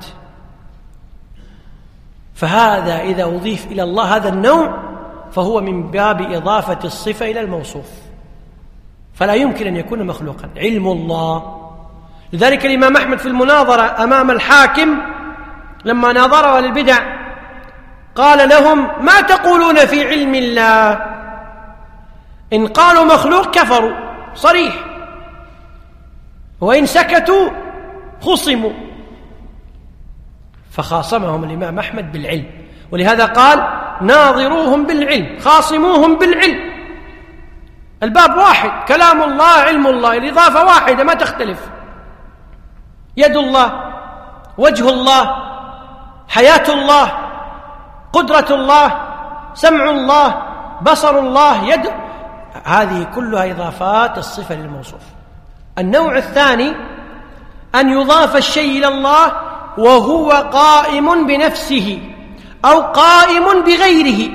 B: فهذا إذا أضيف إلى الله هذا النوع فهو من باب إضافة الصفة إلى الموصوف، فلا يمكن أن يكون مخلوقا. علم الله، لذلك الإمام أحمد في المناظرة أمام الحاكم لما ناظره للبدع قال لهم ما تقولون في علم الله؟ إن قالوا مخلوق كفروا صريح، وإن سكتوا خصموا. فخاصمهم الإمام أحمد بالعلم، ولهذا قال ناظروهم بالعلم، خاصموهم بالعلم. الباب واحد، كلام الله علم الله، الإضافة واحدة ما تختلف. يد الله، وجه الله، حياة الله، قدرة الله، سمع الله، بصر الله، يد، هذه كلها إضافات الصفة للموصوف. النوع الثاني أن يضاف الشيء إلى الله وهو قائم بنفسه أو قائم بغيره،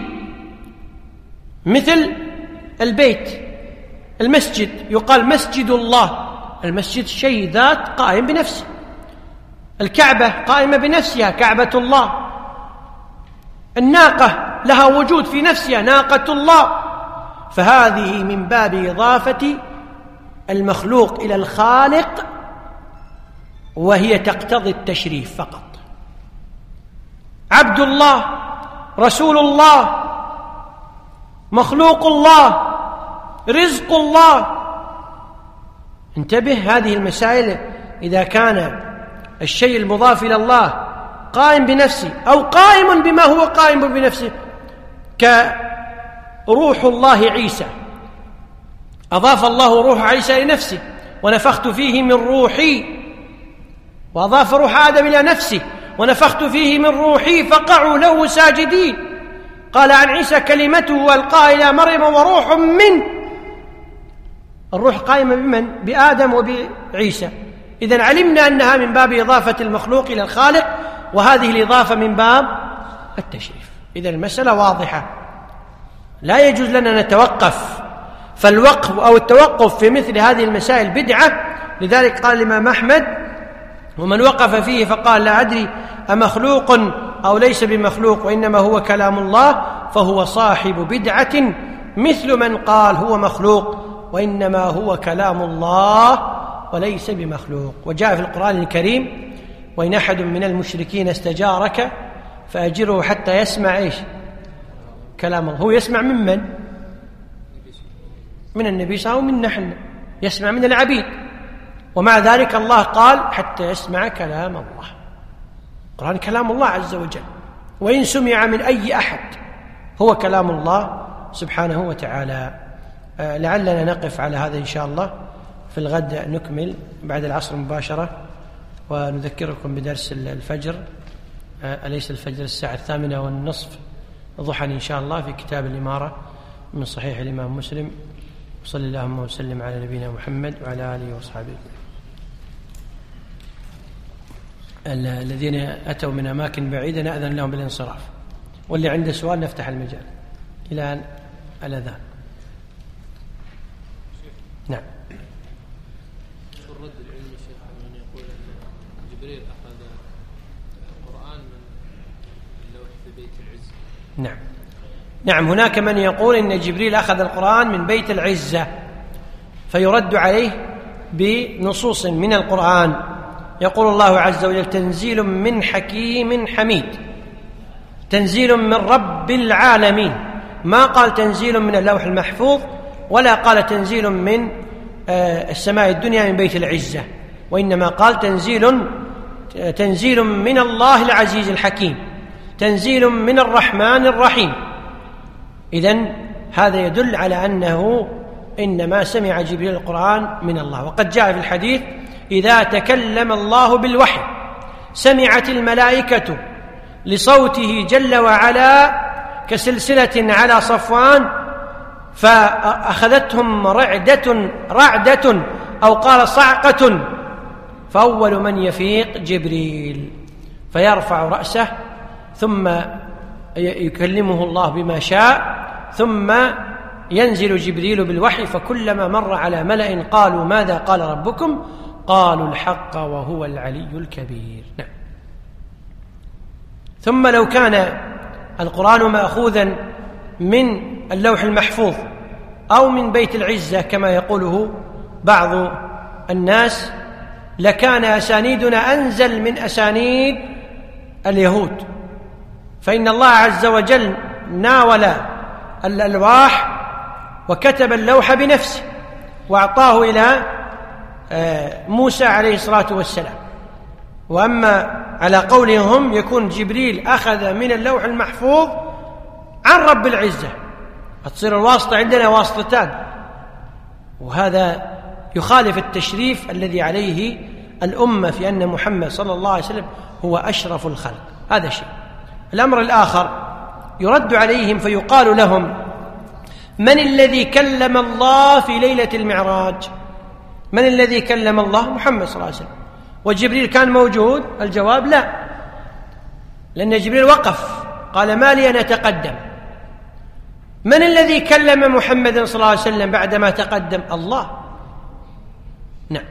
B: مثل البيت، المسجد، يقال مسجد الله، المسجد شيء ذات قائم بنفسه. الكعبة قائمة بنفسها، كعبة الله. الناقة لها وجود في نفسها، ناقة الله. فهذه من باب إضافة المخلوق إلى الخالق وهي تقتضي التشريف فقط. عبد الله، رسول الله، مخلوق الله، رزق الله. انتبه، هذه المسائل إذا كان الشيء المضاف إلى الله قائم بنفسه أو قائم بما هو قائم بنفسه، كروح الله عيسى، أضاف الله روح عيسى لنفسه ونفخت فيه من روحي، وأضاف روح آدم إلى نفسه ونفخت فيه من روحي فقعوا له ساجدين. قال عن عيسى كلمته ألقاها إلى مريم وروح منه. الروح قائمة بمن؟ بآدم وبعيسى. إذن علمنا أنها من باب إضافة المخلوق إلى الخالق، وهذه الإضافة من باب التشريف. إذن المسألة واضحة، لا يجوز لنا نتوقف، فالوقف أو التوقف في مثل هذه المسائل بدعة. لذلك قال الإمام أحمد: ومن وقف فيه فقال لا أدري أمخلوق أو ليس بمخلوق وإنما هو كلام الله فهو صاحب بدعة، مثل من قال هو مخلوق وإنما هو كلام الله وليس بمخلوق. وجاء في القرآن الكريم: وإن أحد من المشركين استجارك فأجره حتى يسمع إيش؟ كلام الله. هو يسمع من من؟ من النبي صلى الله عليه وسلم ومن نحن، يسمع من العبيد، ومع ذلك الله قال حتى يسمع كلام الله. القرآن كلام الله عز وجل، وإن سمع من أي أحد هو كلام الله سبحانه وتعالى. آه لعلنا نقف على هذا إن شاء الله، في الغد نكمل بعد العصر مباشرة، ونذكركم بدرس الفجر. آه أليس الفجر الساعة الثامنة والنصف ضحى إن شاء الله في كتاب الإمارة من صحيح الإمام مسلم. وصلى اللهم وسلم على نبينا محمد وعلى آله وصحبه. الذين أتوا من أماكن بعيدة نأذن لهم بالانصراف، واللي عنده سؤال نفتح المجال إلى أن الأذان. نعم.
D: الرد العلمي شيخ من يقول أن جبريل أخذ القرآن من اللوح في بيت العزة.
B: نعم نعم هناك من يقول إن جبريل أخذ القرآن من بيت العزة، فيرد عليه بنصوص من القرآن. يقول الله عز وجل: تنزيل من حكيم حميد، تنزيل من رب العالمين. ما قال تنزيل من اللوح المحفوظ، ولا قال تنزيل من السماء الدنيا من بيت العزة، وإنما قال تنزيل تنزيل من الله العزيز الحكيم، تنزيل من الرحمن الرحيم. إذن هذا يدل على أنه إنما سمع جبريل القرآن من الله. وقد جاء في الحديث: إذا تكلم الله بالوحي سمعت الملائكة لصوته جل وعلا كسلسلة على صفوان، فأخذتهم رعدة رعدة أو قال صعقة، فأول من يفيق جبريل فيرفع رأسه ثم يكلمه الله بما شاء، ثم ينزل جبريل بالوحي، فكلما مر على ملأ قالوا: ماذا قال ربكم؟ قالوا: الحق وهو العلي الكبير. نعم. ثم لو كان القرآن مأخوذا من اللوح المحفوظ أو من بيت العزة كما يقوله بعض الناس، لكان أسانيدنا أنزل من أسانيد اليهود، فإن الله عز وجل ناول الألواح وكتب اللوح بنفسه وأعطاه إلى موسى عليه الصلاة والسلام. وأما على قولهم يكون جبريل أخذ من اللوح المحفوظ عن رب العزة، فتصير الواسطة عندنا واسطتان، وهذا يخالف التشريف الذي عليه الأمة في أن محمد صلى الله عليه وسلم هو أشرف الخلق. هذا شيء. الأمر الآخر: يرد عليهم فيقال لهم: من الذي كلم الله في ليلة المعراج؟ من الذي كلم الله؟ محمد صلى الله عليه وسلم. وجبريل كان موجود؟ الجواب: لا، لأن جبريل وقف قال: ما لي أن أتقدم. من الذي كلم محمد صلى الله عليه وسلم بعدما تقدم؟ الله. نعم.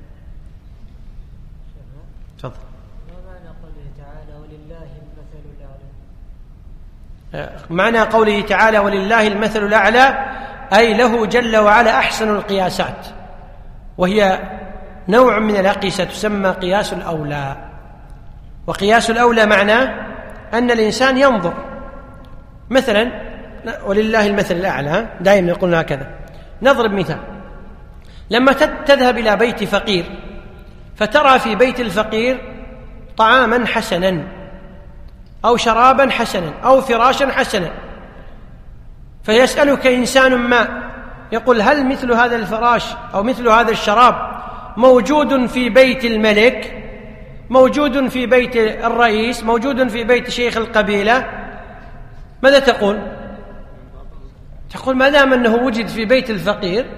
B: تفضل.
E: ما معنى قوله تعالى: ولله المثل الأعلى؟
B: معنى قوله تعالى: ولله المثل الأعلى، أي له جل وعلا أحسن القياسات، وهي نوع من الأقيسة تسمى قياس الأولى. وقياس الأولى معناه أن الإنسان ينظر، مثلا ولله المثل الأعلى، دائما يقولون هكذا. نضرب مثال: لما تذهب إلى بيت فقير فترى في بيت الفقير طعاما حسنا أو شرابا حسنا أو فراشا حسنا، فيسألك إنسان ما يقول: هل مثل هذا الفراش أو مثل هذا الشراب موجود في بيت الملك، موجود في بيت الرئيس، موجود في بيت شيخ القبيلة؟ ماذا تقول؟ تقول ما دام أنه وجد في بيت الفقير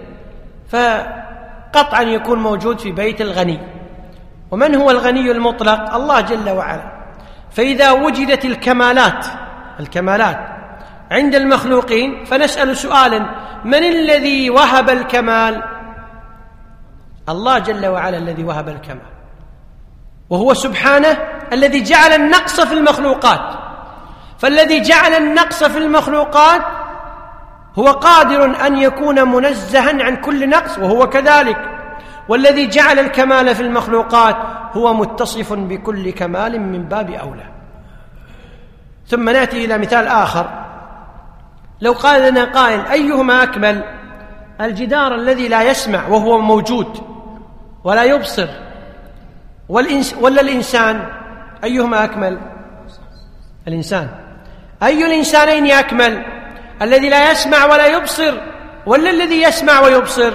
B: فقطعا يكون موجود في بيت الغني. ومن هو الغني المطلق؟ الله جل وعلا. فإذا وجدت الكمالات الكمالات عند المخلوقين فنسأل سؤالا: من الذي وهب الكمال؟ الله جل وعلا الذي وهب الكمال، وهو سبحانه الذي جعل النقص في المخلوقات. فالذي جعل النقص في المخلوقات هو قادر أن يكون منزها عن كل نقص، وهو كذلك. والذي جعل الكمال في المخلوقات هو متصف بكل كمال من باب أولى. ثم نأتي إلى مثال آخر: لو قال لنا قائل: أيهما أكمل، الجدار الذي لا يسمع وهو موجود ولا يبصر والإنس ولا الإنسان؟ أيهما أكمل؟ الإنسان. أي الإنسانين أكمل، الذي لا يسمع ولا يبصر ولا الذي يسمع ويبصر؟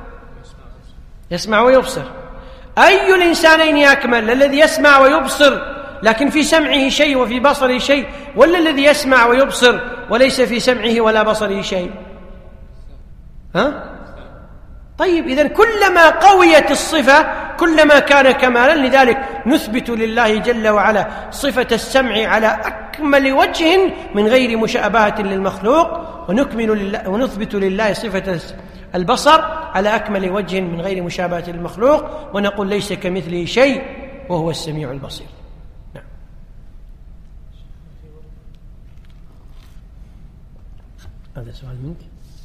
B: يسمع ويبصر. أي الإنسانين أكمل، الذي يسمع ويبصر لكن في سمعه شيء وفي بصره شيء، ولا الذي يسمع ويبصر وليس في سمعه ولا بصره شيء؟ ها؟ طيب، إذن كلما قويت الصفة كلما كان كمالا. لذلك نثبت لله جل وعلا صفة السمع على أكمل وجه من غير مشابهة للمخلوق، ونكمل لله ونثبت لله صفة البصر على أكمل وجه من غير مشابهة للمخلوق، ونقول ليس كمثله شيء وهو السميع البصير. نعم. هذا سؤال منك.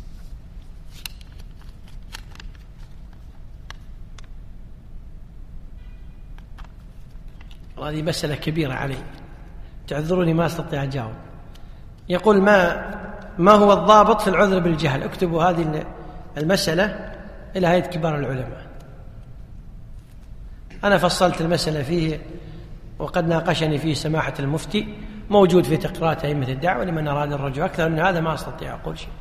B: هذه مسألة كبيرة علي، تعذروني ما أستطيع أجاوب. يقول: ما ما هو الضابط في العذر بالجهل؟ اكتبوا هذه المسألة إلى هيئة كبار العلماء. أنا فصلت المسألة فيه وقد ناقشني فيه سماحة المفتي، موجود في تقريرات أئمة الدعوة لمن أراد الرجوع. أكثر من هذا ما أستطيع أقول شيء.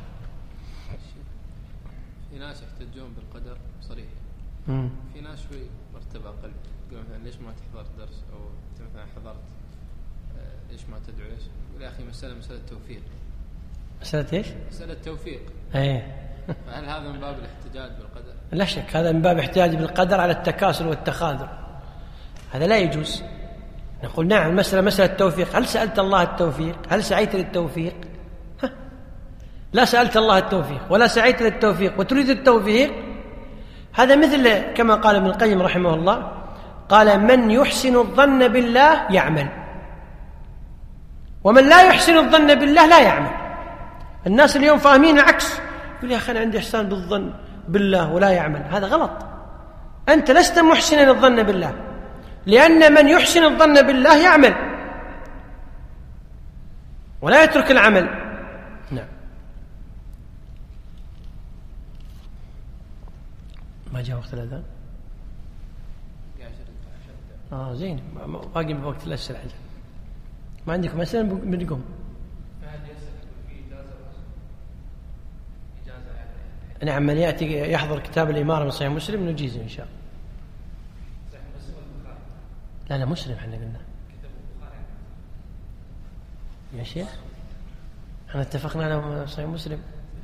D: في ناس يحتجون بالقدر صريح،
B: مم.
D: في ناس شوي مرتبة أقل، يقولون مثلا ليش ما تحضر درس، أو مثلا حضرت ليش ما تدعو، ليش؟ يقول يا أخي مسألة مسألة توفيق.
B: مسألة إيش؟
D: مسألة توفيق.
B: إيه.
D: فهل هذا من باب الاحتجاج بالقدر؟
B: لا شك هذا من باب احتجاج بالقدر على التكاسل والتخاذل، هذا لا يجوز. نقول نعم المسألة مسألة توفيق. هل سألت الله التوفيق؟ هل سعيت للتوفيق؟ ها. لا سألت الله التوفيق ولا سعيت للتوفيق وتريد التوفيق، هذا مثل كما قال ابن القيم رحمه الله، قال: من يحسن الظن بالله يعمل، ومن لا يحسن الظن بالله لا يعمل. الناس اليوم فاهمين عكس، يقول يا أخي أنا عندي إحسان بالظن بالله ولا يعمل. هذا غلط. أنت لست محسنا الظن بالله، لأن من يحسن الظن بالله يعمل ولا يترك العمل. نعم. ما جاء وقت الأذان؟ آه زين، باقي بوقت الأسئلة. ما عندكم أسئلة بنقوم. نعم، من يأتي يحضر كتاب الإمارة من صحيح مسلم نجيزه إن شاء الله. لا لا مسلم احنا قلنا يا شيخ، احنا اتفقنا على صحيح مسلم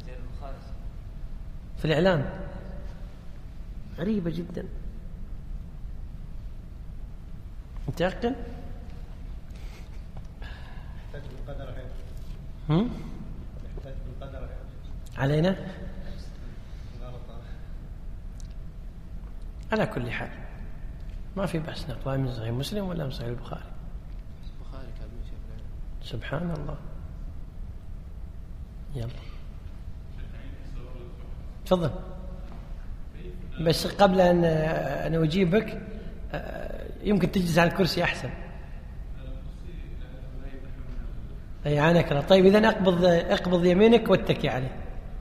B: في الإعلان. غريبة جدا. متيقن؟
F: يحتاج بالقدر
B: هم؟
F: يحتاج بالقدر
B: علينا. على كل حال ما في بأس نقرأ من صحيح مسلم ولا من صحيح البخاري.
D: البخاري كان من شيخ.
B: سبحان الله. يلا تفضل. بس قبل أن أن أجيبك يمكن تجلس على الكرسي أحسن. أي عنك. طيب إذن أقبض أقبض يمينك واتكي عليه.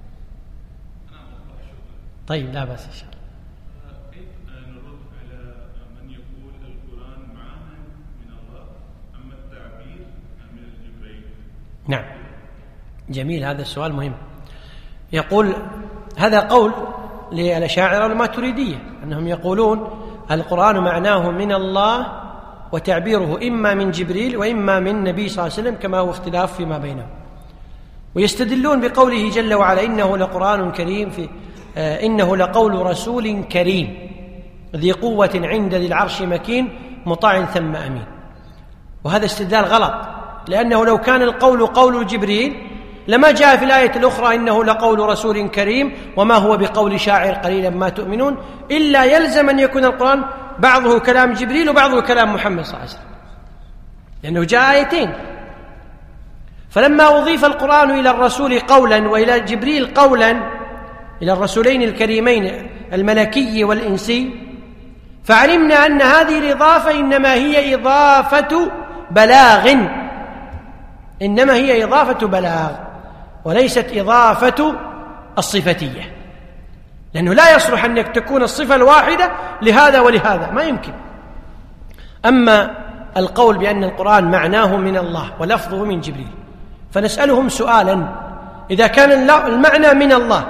B: طيب لا بأس إن شاء الله.
G: كيف نرد على من يقول القرآن معاهد من الله أما التعبير من الجبريل؟
B: نعم جميل، هذا السؤال مهم. يقول هذا قول للأشاعرة والماتريدية أنهم يقولون القرآن معناه من الله وتعبيره إما من جبريل وإما من النبي صلى الله عليه وسلم كما هو اختلاف فيما بينهم، ويستدلون بقوله جل وعلا إنه لقرآن كريم في آه إنه لقول رسول كريم ذي قوة عند ذي العرش مكين مطاع ثم أمين. وهذا استدلال غلط، لأنه لو كان القول قول جبريل لما جاء في الآية الأخرى إنه لقول رسول كريم وما هو بقول شاعر قليلا ما تؤمنون، إلا يلزم أن يكون القرآن بعضه كلام جبريل وبعضه كلام محمد صلى الله عليه وسلم، لأنه جاء آيتين. فلما أضيف القرآن إلى الرسول قولا وإلى جبريل قولا، إلى الرسولين الكريمين الملكي والإنسي، فعلمنا أن هذه الإضافة إنما هي إضافة بلاغ، إنما هي إضافة بلاغ وليست إضافة الصفتية، لأنه لا يصلح أن تكون الصفة الواحدة لهذا ولهذا، ما يمكن. أما القول بأن القرآن معناه من الله ولفظه من جبريل، فنسألهم سؤالا: إذا كان المعنى من الله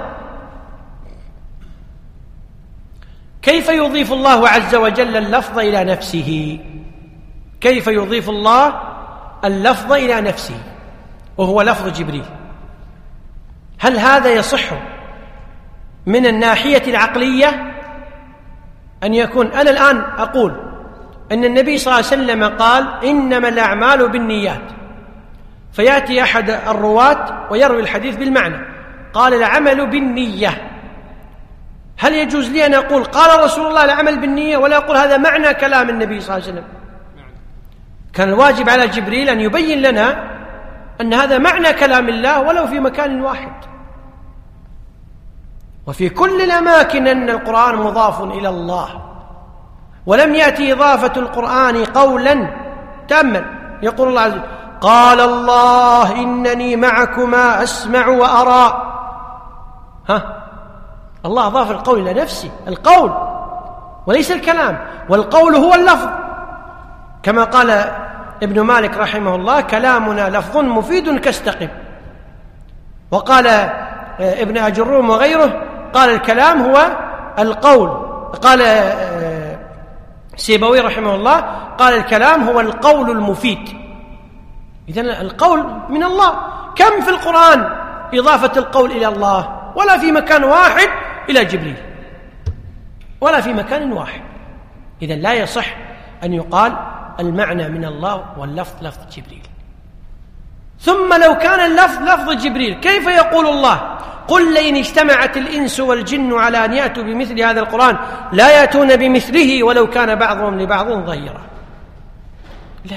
B: كيف يضيف الله عز وجل اللفظ إلى نفسه؟ كيف يضيف الله اللفظ إلى نفسه وهو لفظ جبريل؟ هل هذا يصح من الناحية العقلية أن يكون؟ أنا الآن أقول أن النبي صلى الله عليه وسلم قال إنما الأعمال بالنيات، فيأتي أحد الرواة ويروي الحديث بالمعنى، قال العمل بالنية. هل يجوز لي أن أقول قال رسول الله العمل بالنية ولا أقول هذا معنى كلام النبي صلى الله عليه وسلم؟ كان الواجب على جبريل أن يبين لنا أن هذا معنى كلام الله ولو في مكان واحد. وفي كل الأماكن أن القرآن مضاف إلى الله، ولم يأتي إضافة القرآن قولا تاما. يقول الله عز وجل: قال الله إنني معكما أسمع وأرى. ها، الله أضاف القول إلى نفسه، القول وليس الكلام، والقول هو اللفظ، كما قال ابن مالك رحمه الله: كلامنا لفظ مفيد كاستقم. وقال ابن أجروم وغيره قال الكلام هو القول. قال سيبوي رحمه الله قال الكلام هو القول المفيد. إذن القول من الله. كم في القرآن إضافة القول إلى الله؟ ولا في مكان واحد إلى جبريل، ولا في مكان واحد. إذن لا يصح أن يقال المعنى من الله واللفظ لفظ جبريل. ثم لو كان اللفظ لفظ جبريل كيف يقول الله: قل لئن اجتمعت الإنس والجن على أن يأتوا بمثل هذا القرآن لا يأتون بمثله ولو كان بعضهم لبعض ظهيرا؟ لا.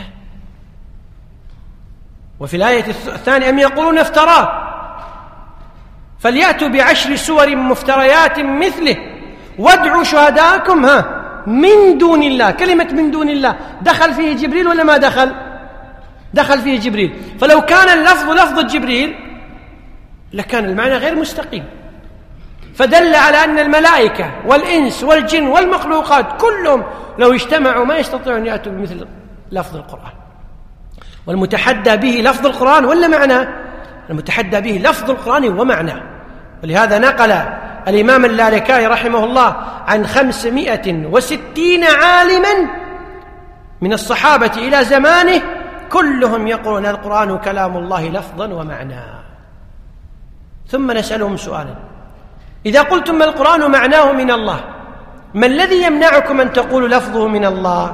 B: وفي الآية الثانية: أم يقولون افتراه فليأتوا بعشر سور مفتريات مثله وادعوا شهداءكم ها من دون الله. كلمة من دون الله دخل فيه جبريل ولا ما دخل؟ دخل فيه جبريل. فلو كان اللفظ لفظ جبريل لكان المعنى غير مستقيم، فدل على أن الملائكة والإنس والجن والمخلوقات كلهم لو اجتمعوا ما يستطيعون أن يأتوا بمثل لفظ القرآن. والمتحدى به لفظ القرآن ولا معناه؟ المتحدى به لفظ القرآن ومعناه. ولهذا نقل الإمام اللالكائي رحمه الله عن خمسمائة وستين عالما من الصحابة إلى زمانه كلهم يقولون القرآن كلام الله لفظا ومعناه. ثم نسألهم سؤالا: إذا قلتم ما القرآن معناه من الله، ما الذي يمنعكم أن تقولوا لفظه من الله؟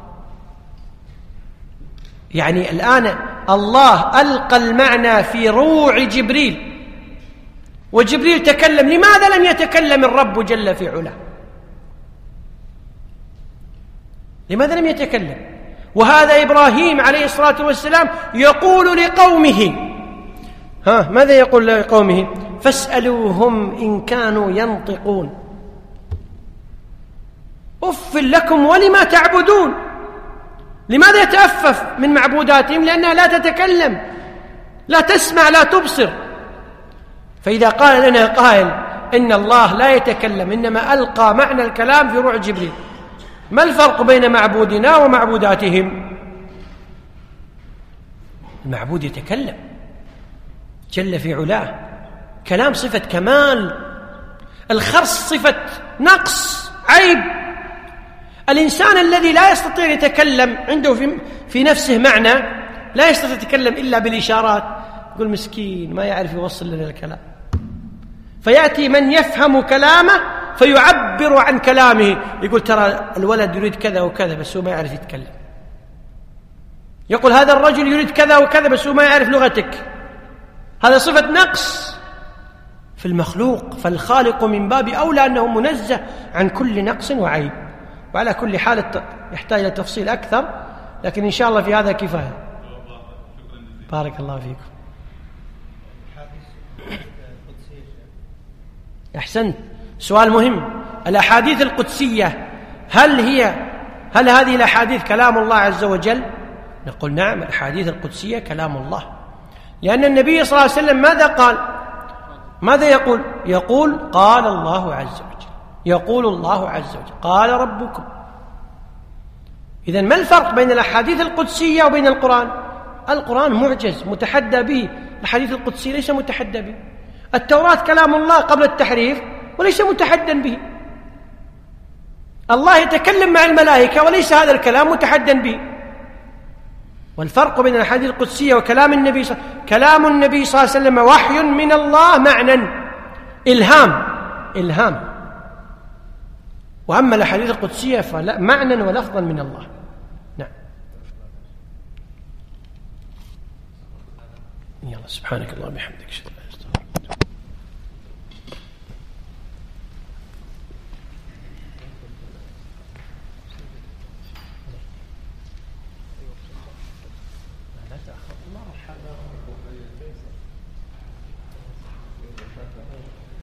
B: يعني الآن الله ألقى المعنى في روع جبريل وجبريل تكلم، لماذا لم يتكلم الرب جل في علاه؟ لماذا لم يتكلم؟ وهذا إبراهيم عليه الصلاة والسلام يقول لقومه، ها ماذا يقول لقومه؟ فاسألوهم إن كانوا ينطقون. أف لكم ولما تعبدون. لماذا يتأفف من معبوداتهم؟ لأنها لا تتكلم، لا تسمع، لا تبصر. فإذا قال لنا قائل إن الله لا يتكلم إنما ألقى معنى الكلام في روح جبريل، ما الفرق بين معبودنا ومعبوداتهم؟ المعبود يتكلم جل في علاه، كلام صفة كمال، الخرس صفة نقص، عيب. الإنسان الذي لا يستطيع يتكلم، عنده في, في نفسه معنى، لا يستطيع يتكلم إلا بالإشارات، يقول مسكين ما يعرف يوصل لنا الكلام. فيأتي من يفهم كلامه فيعبر عن كلامه، يقول ترى الولد يريد كذا وكذا بس هو ما يعرف يتكلم. يقول هذا الرجل يريد كذا وكذا بس هو ما يعرف لغتك. هذا صفة نقص في المخلوق، فالخالق من باب أولى أنه منزه عن كل نقص وعيب. وعلى كل حال يحتاج إلى تفصيل أكثر، لكن إن شاء الله في هذا كفاية. بارك الله فيكم. أحسنت، سؤال مهم. الأحاديث القدسية هل هي هل هذه الأحاديث كلام الله عز وجل؟ نقول نعم، الأحاديث القدسية كلام الله، لأن النبي صلى الله عليه وسلم ماذا قال؟ ماذا يقول؟ يقول قال الله عز وجل، يقول الله عز وجل قال ربكم. إذن ما الفرق بين الأحاديث القدسية وبين القرآن؟ القرآن معجز متحدى به، الحديث القدسي ليس متحدى به. التوراة كلام الله قبل التحريف وليس متحدى به. الله يتكلم مع الملائكة وليس هذا الكلام متحدى به. والفرق بين الحديث القدسية وكلام النبي صلى الله عليه وسلم، كلام النبي صلى الله عليه وسلم وحي من الله معنى، إلهام إلهام وأما الحديث القدسية فلا معنى ولفظا من الله. نعم. يلا سبحانك اللهم وبحمدك اشهد ان لا اله الا انت. لا تأخذ مرحبا.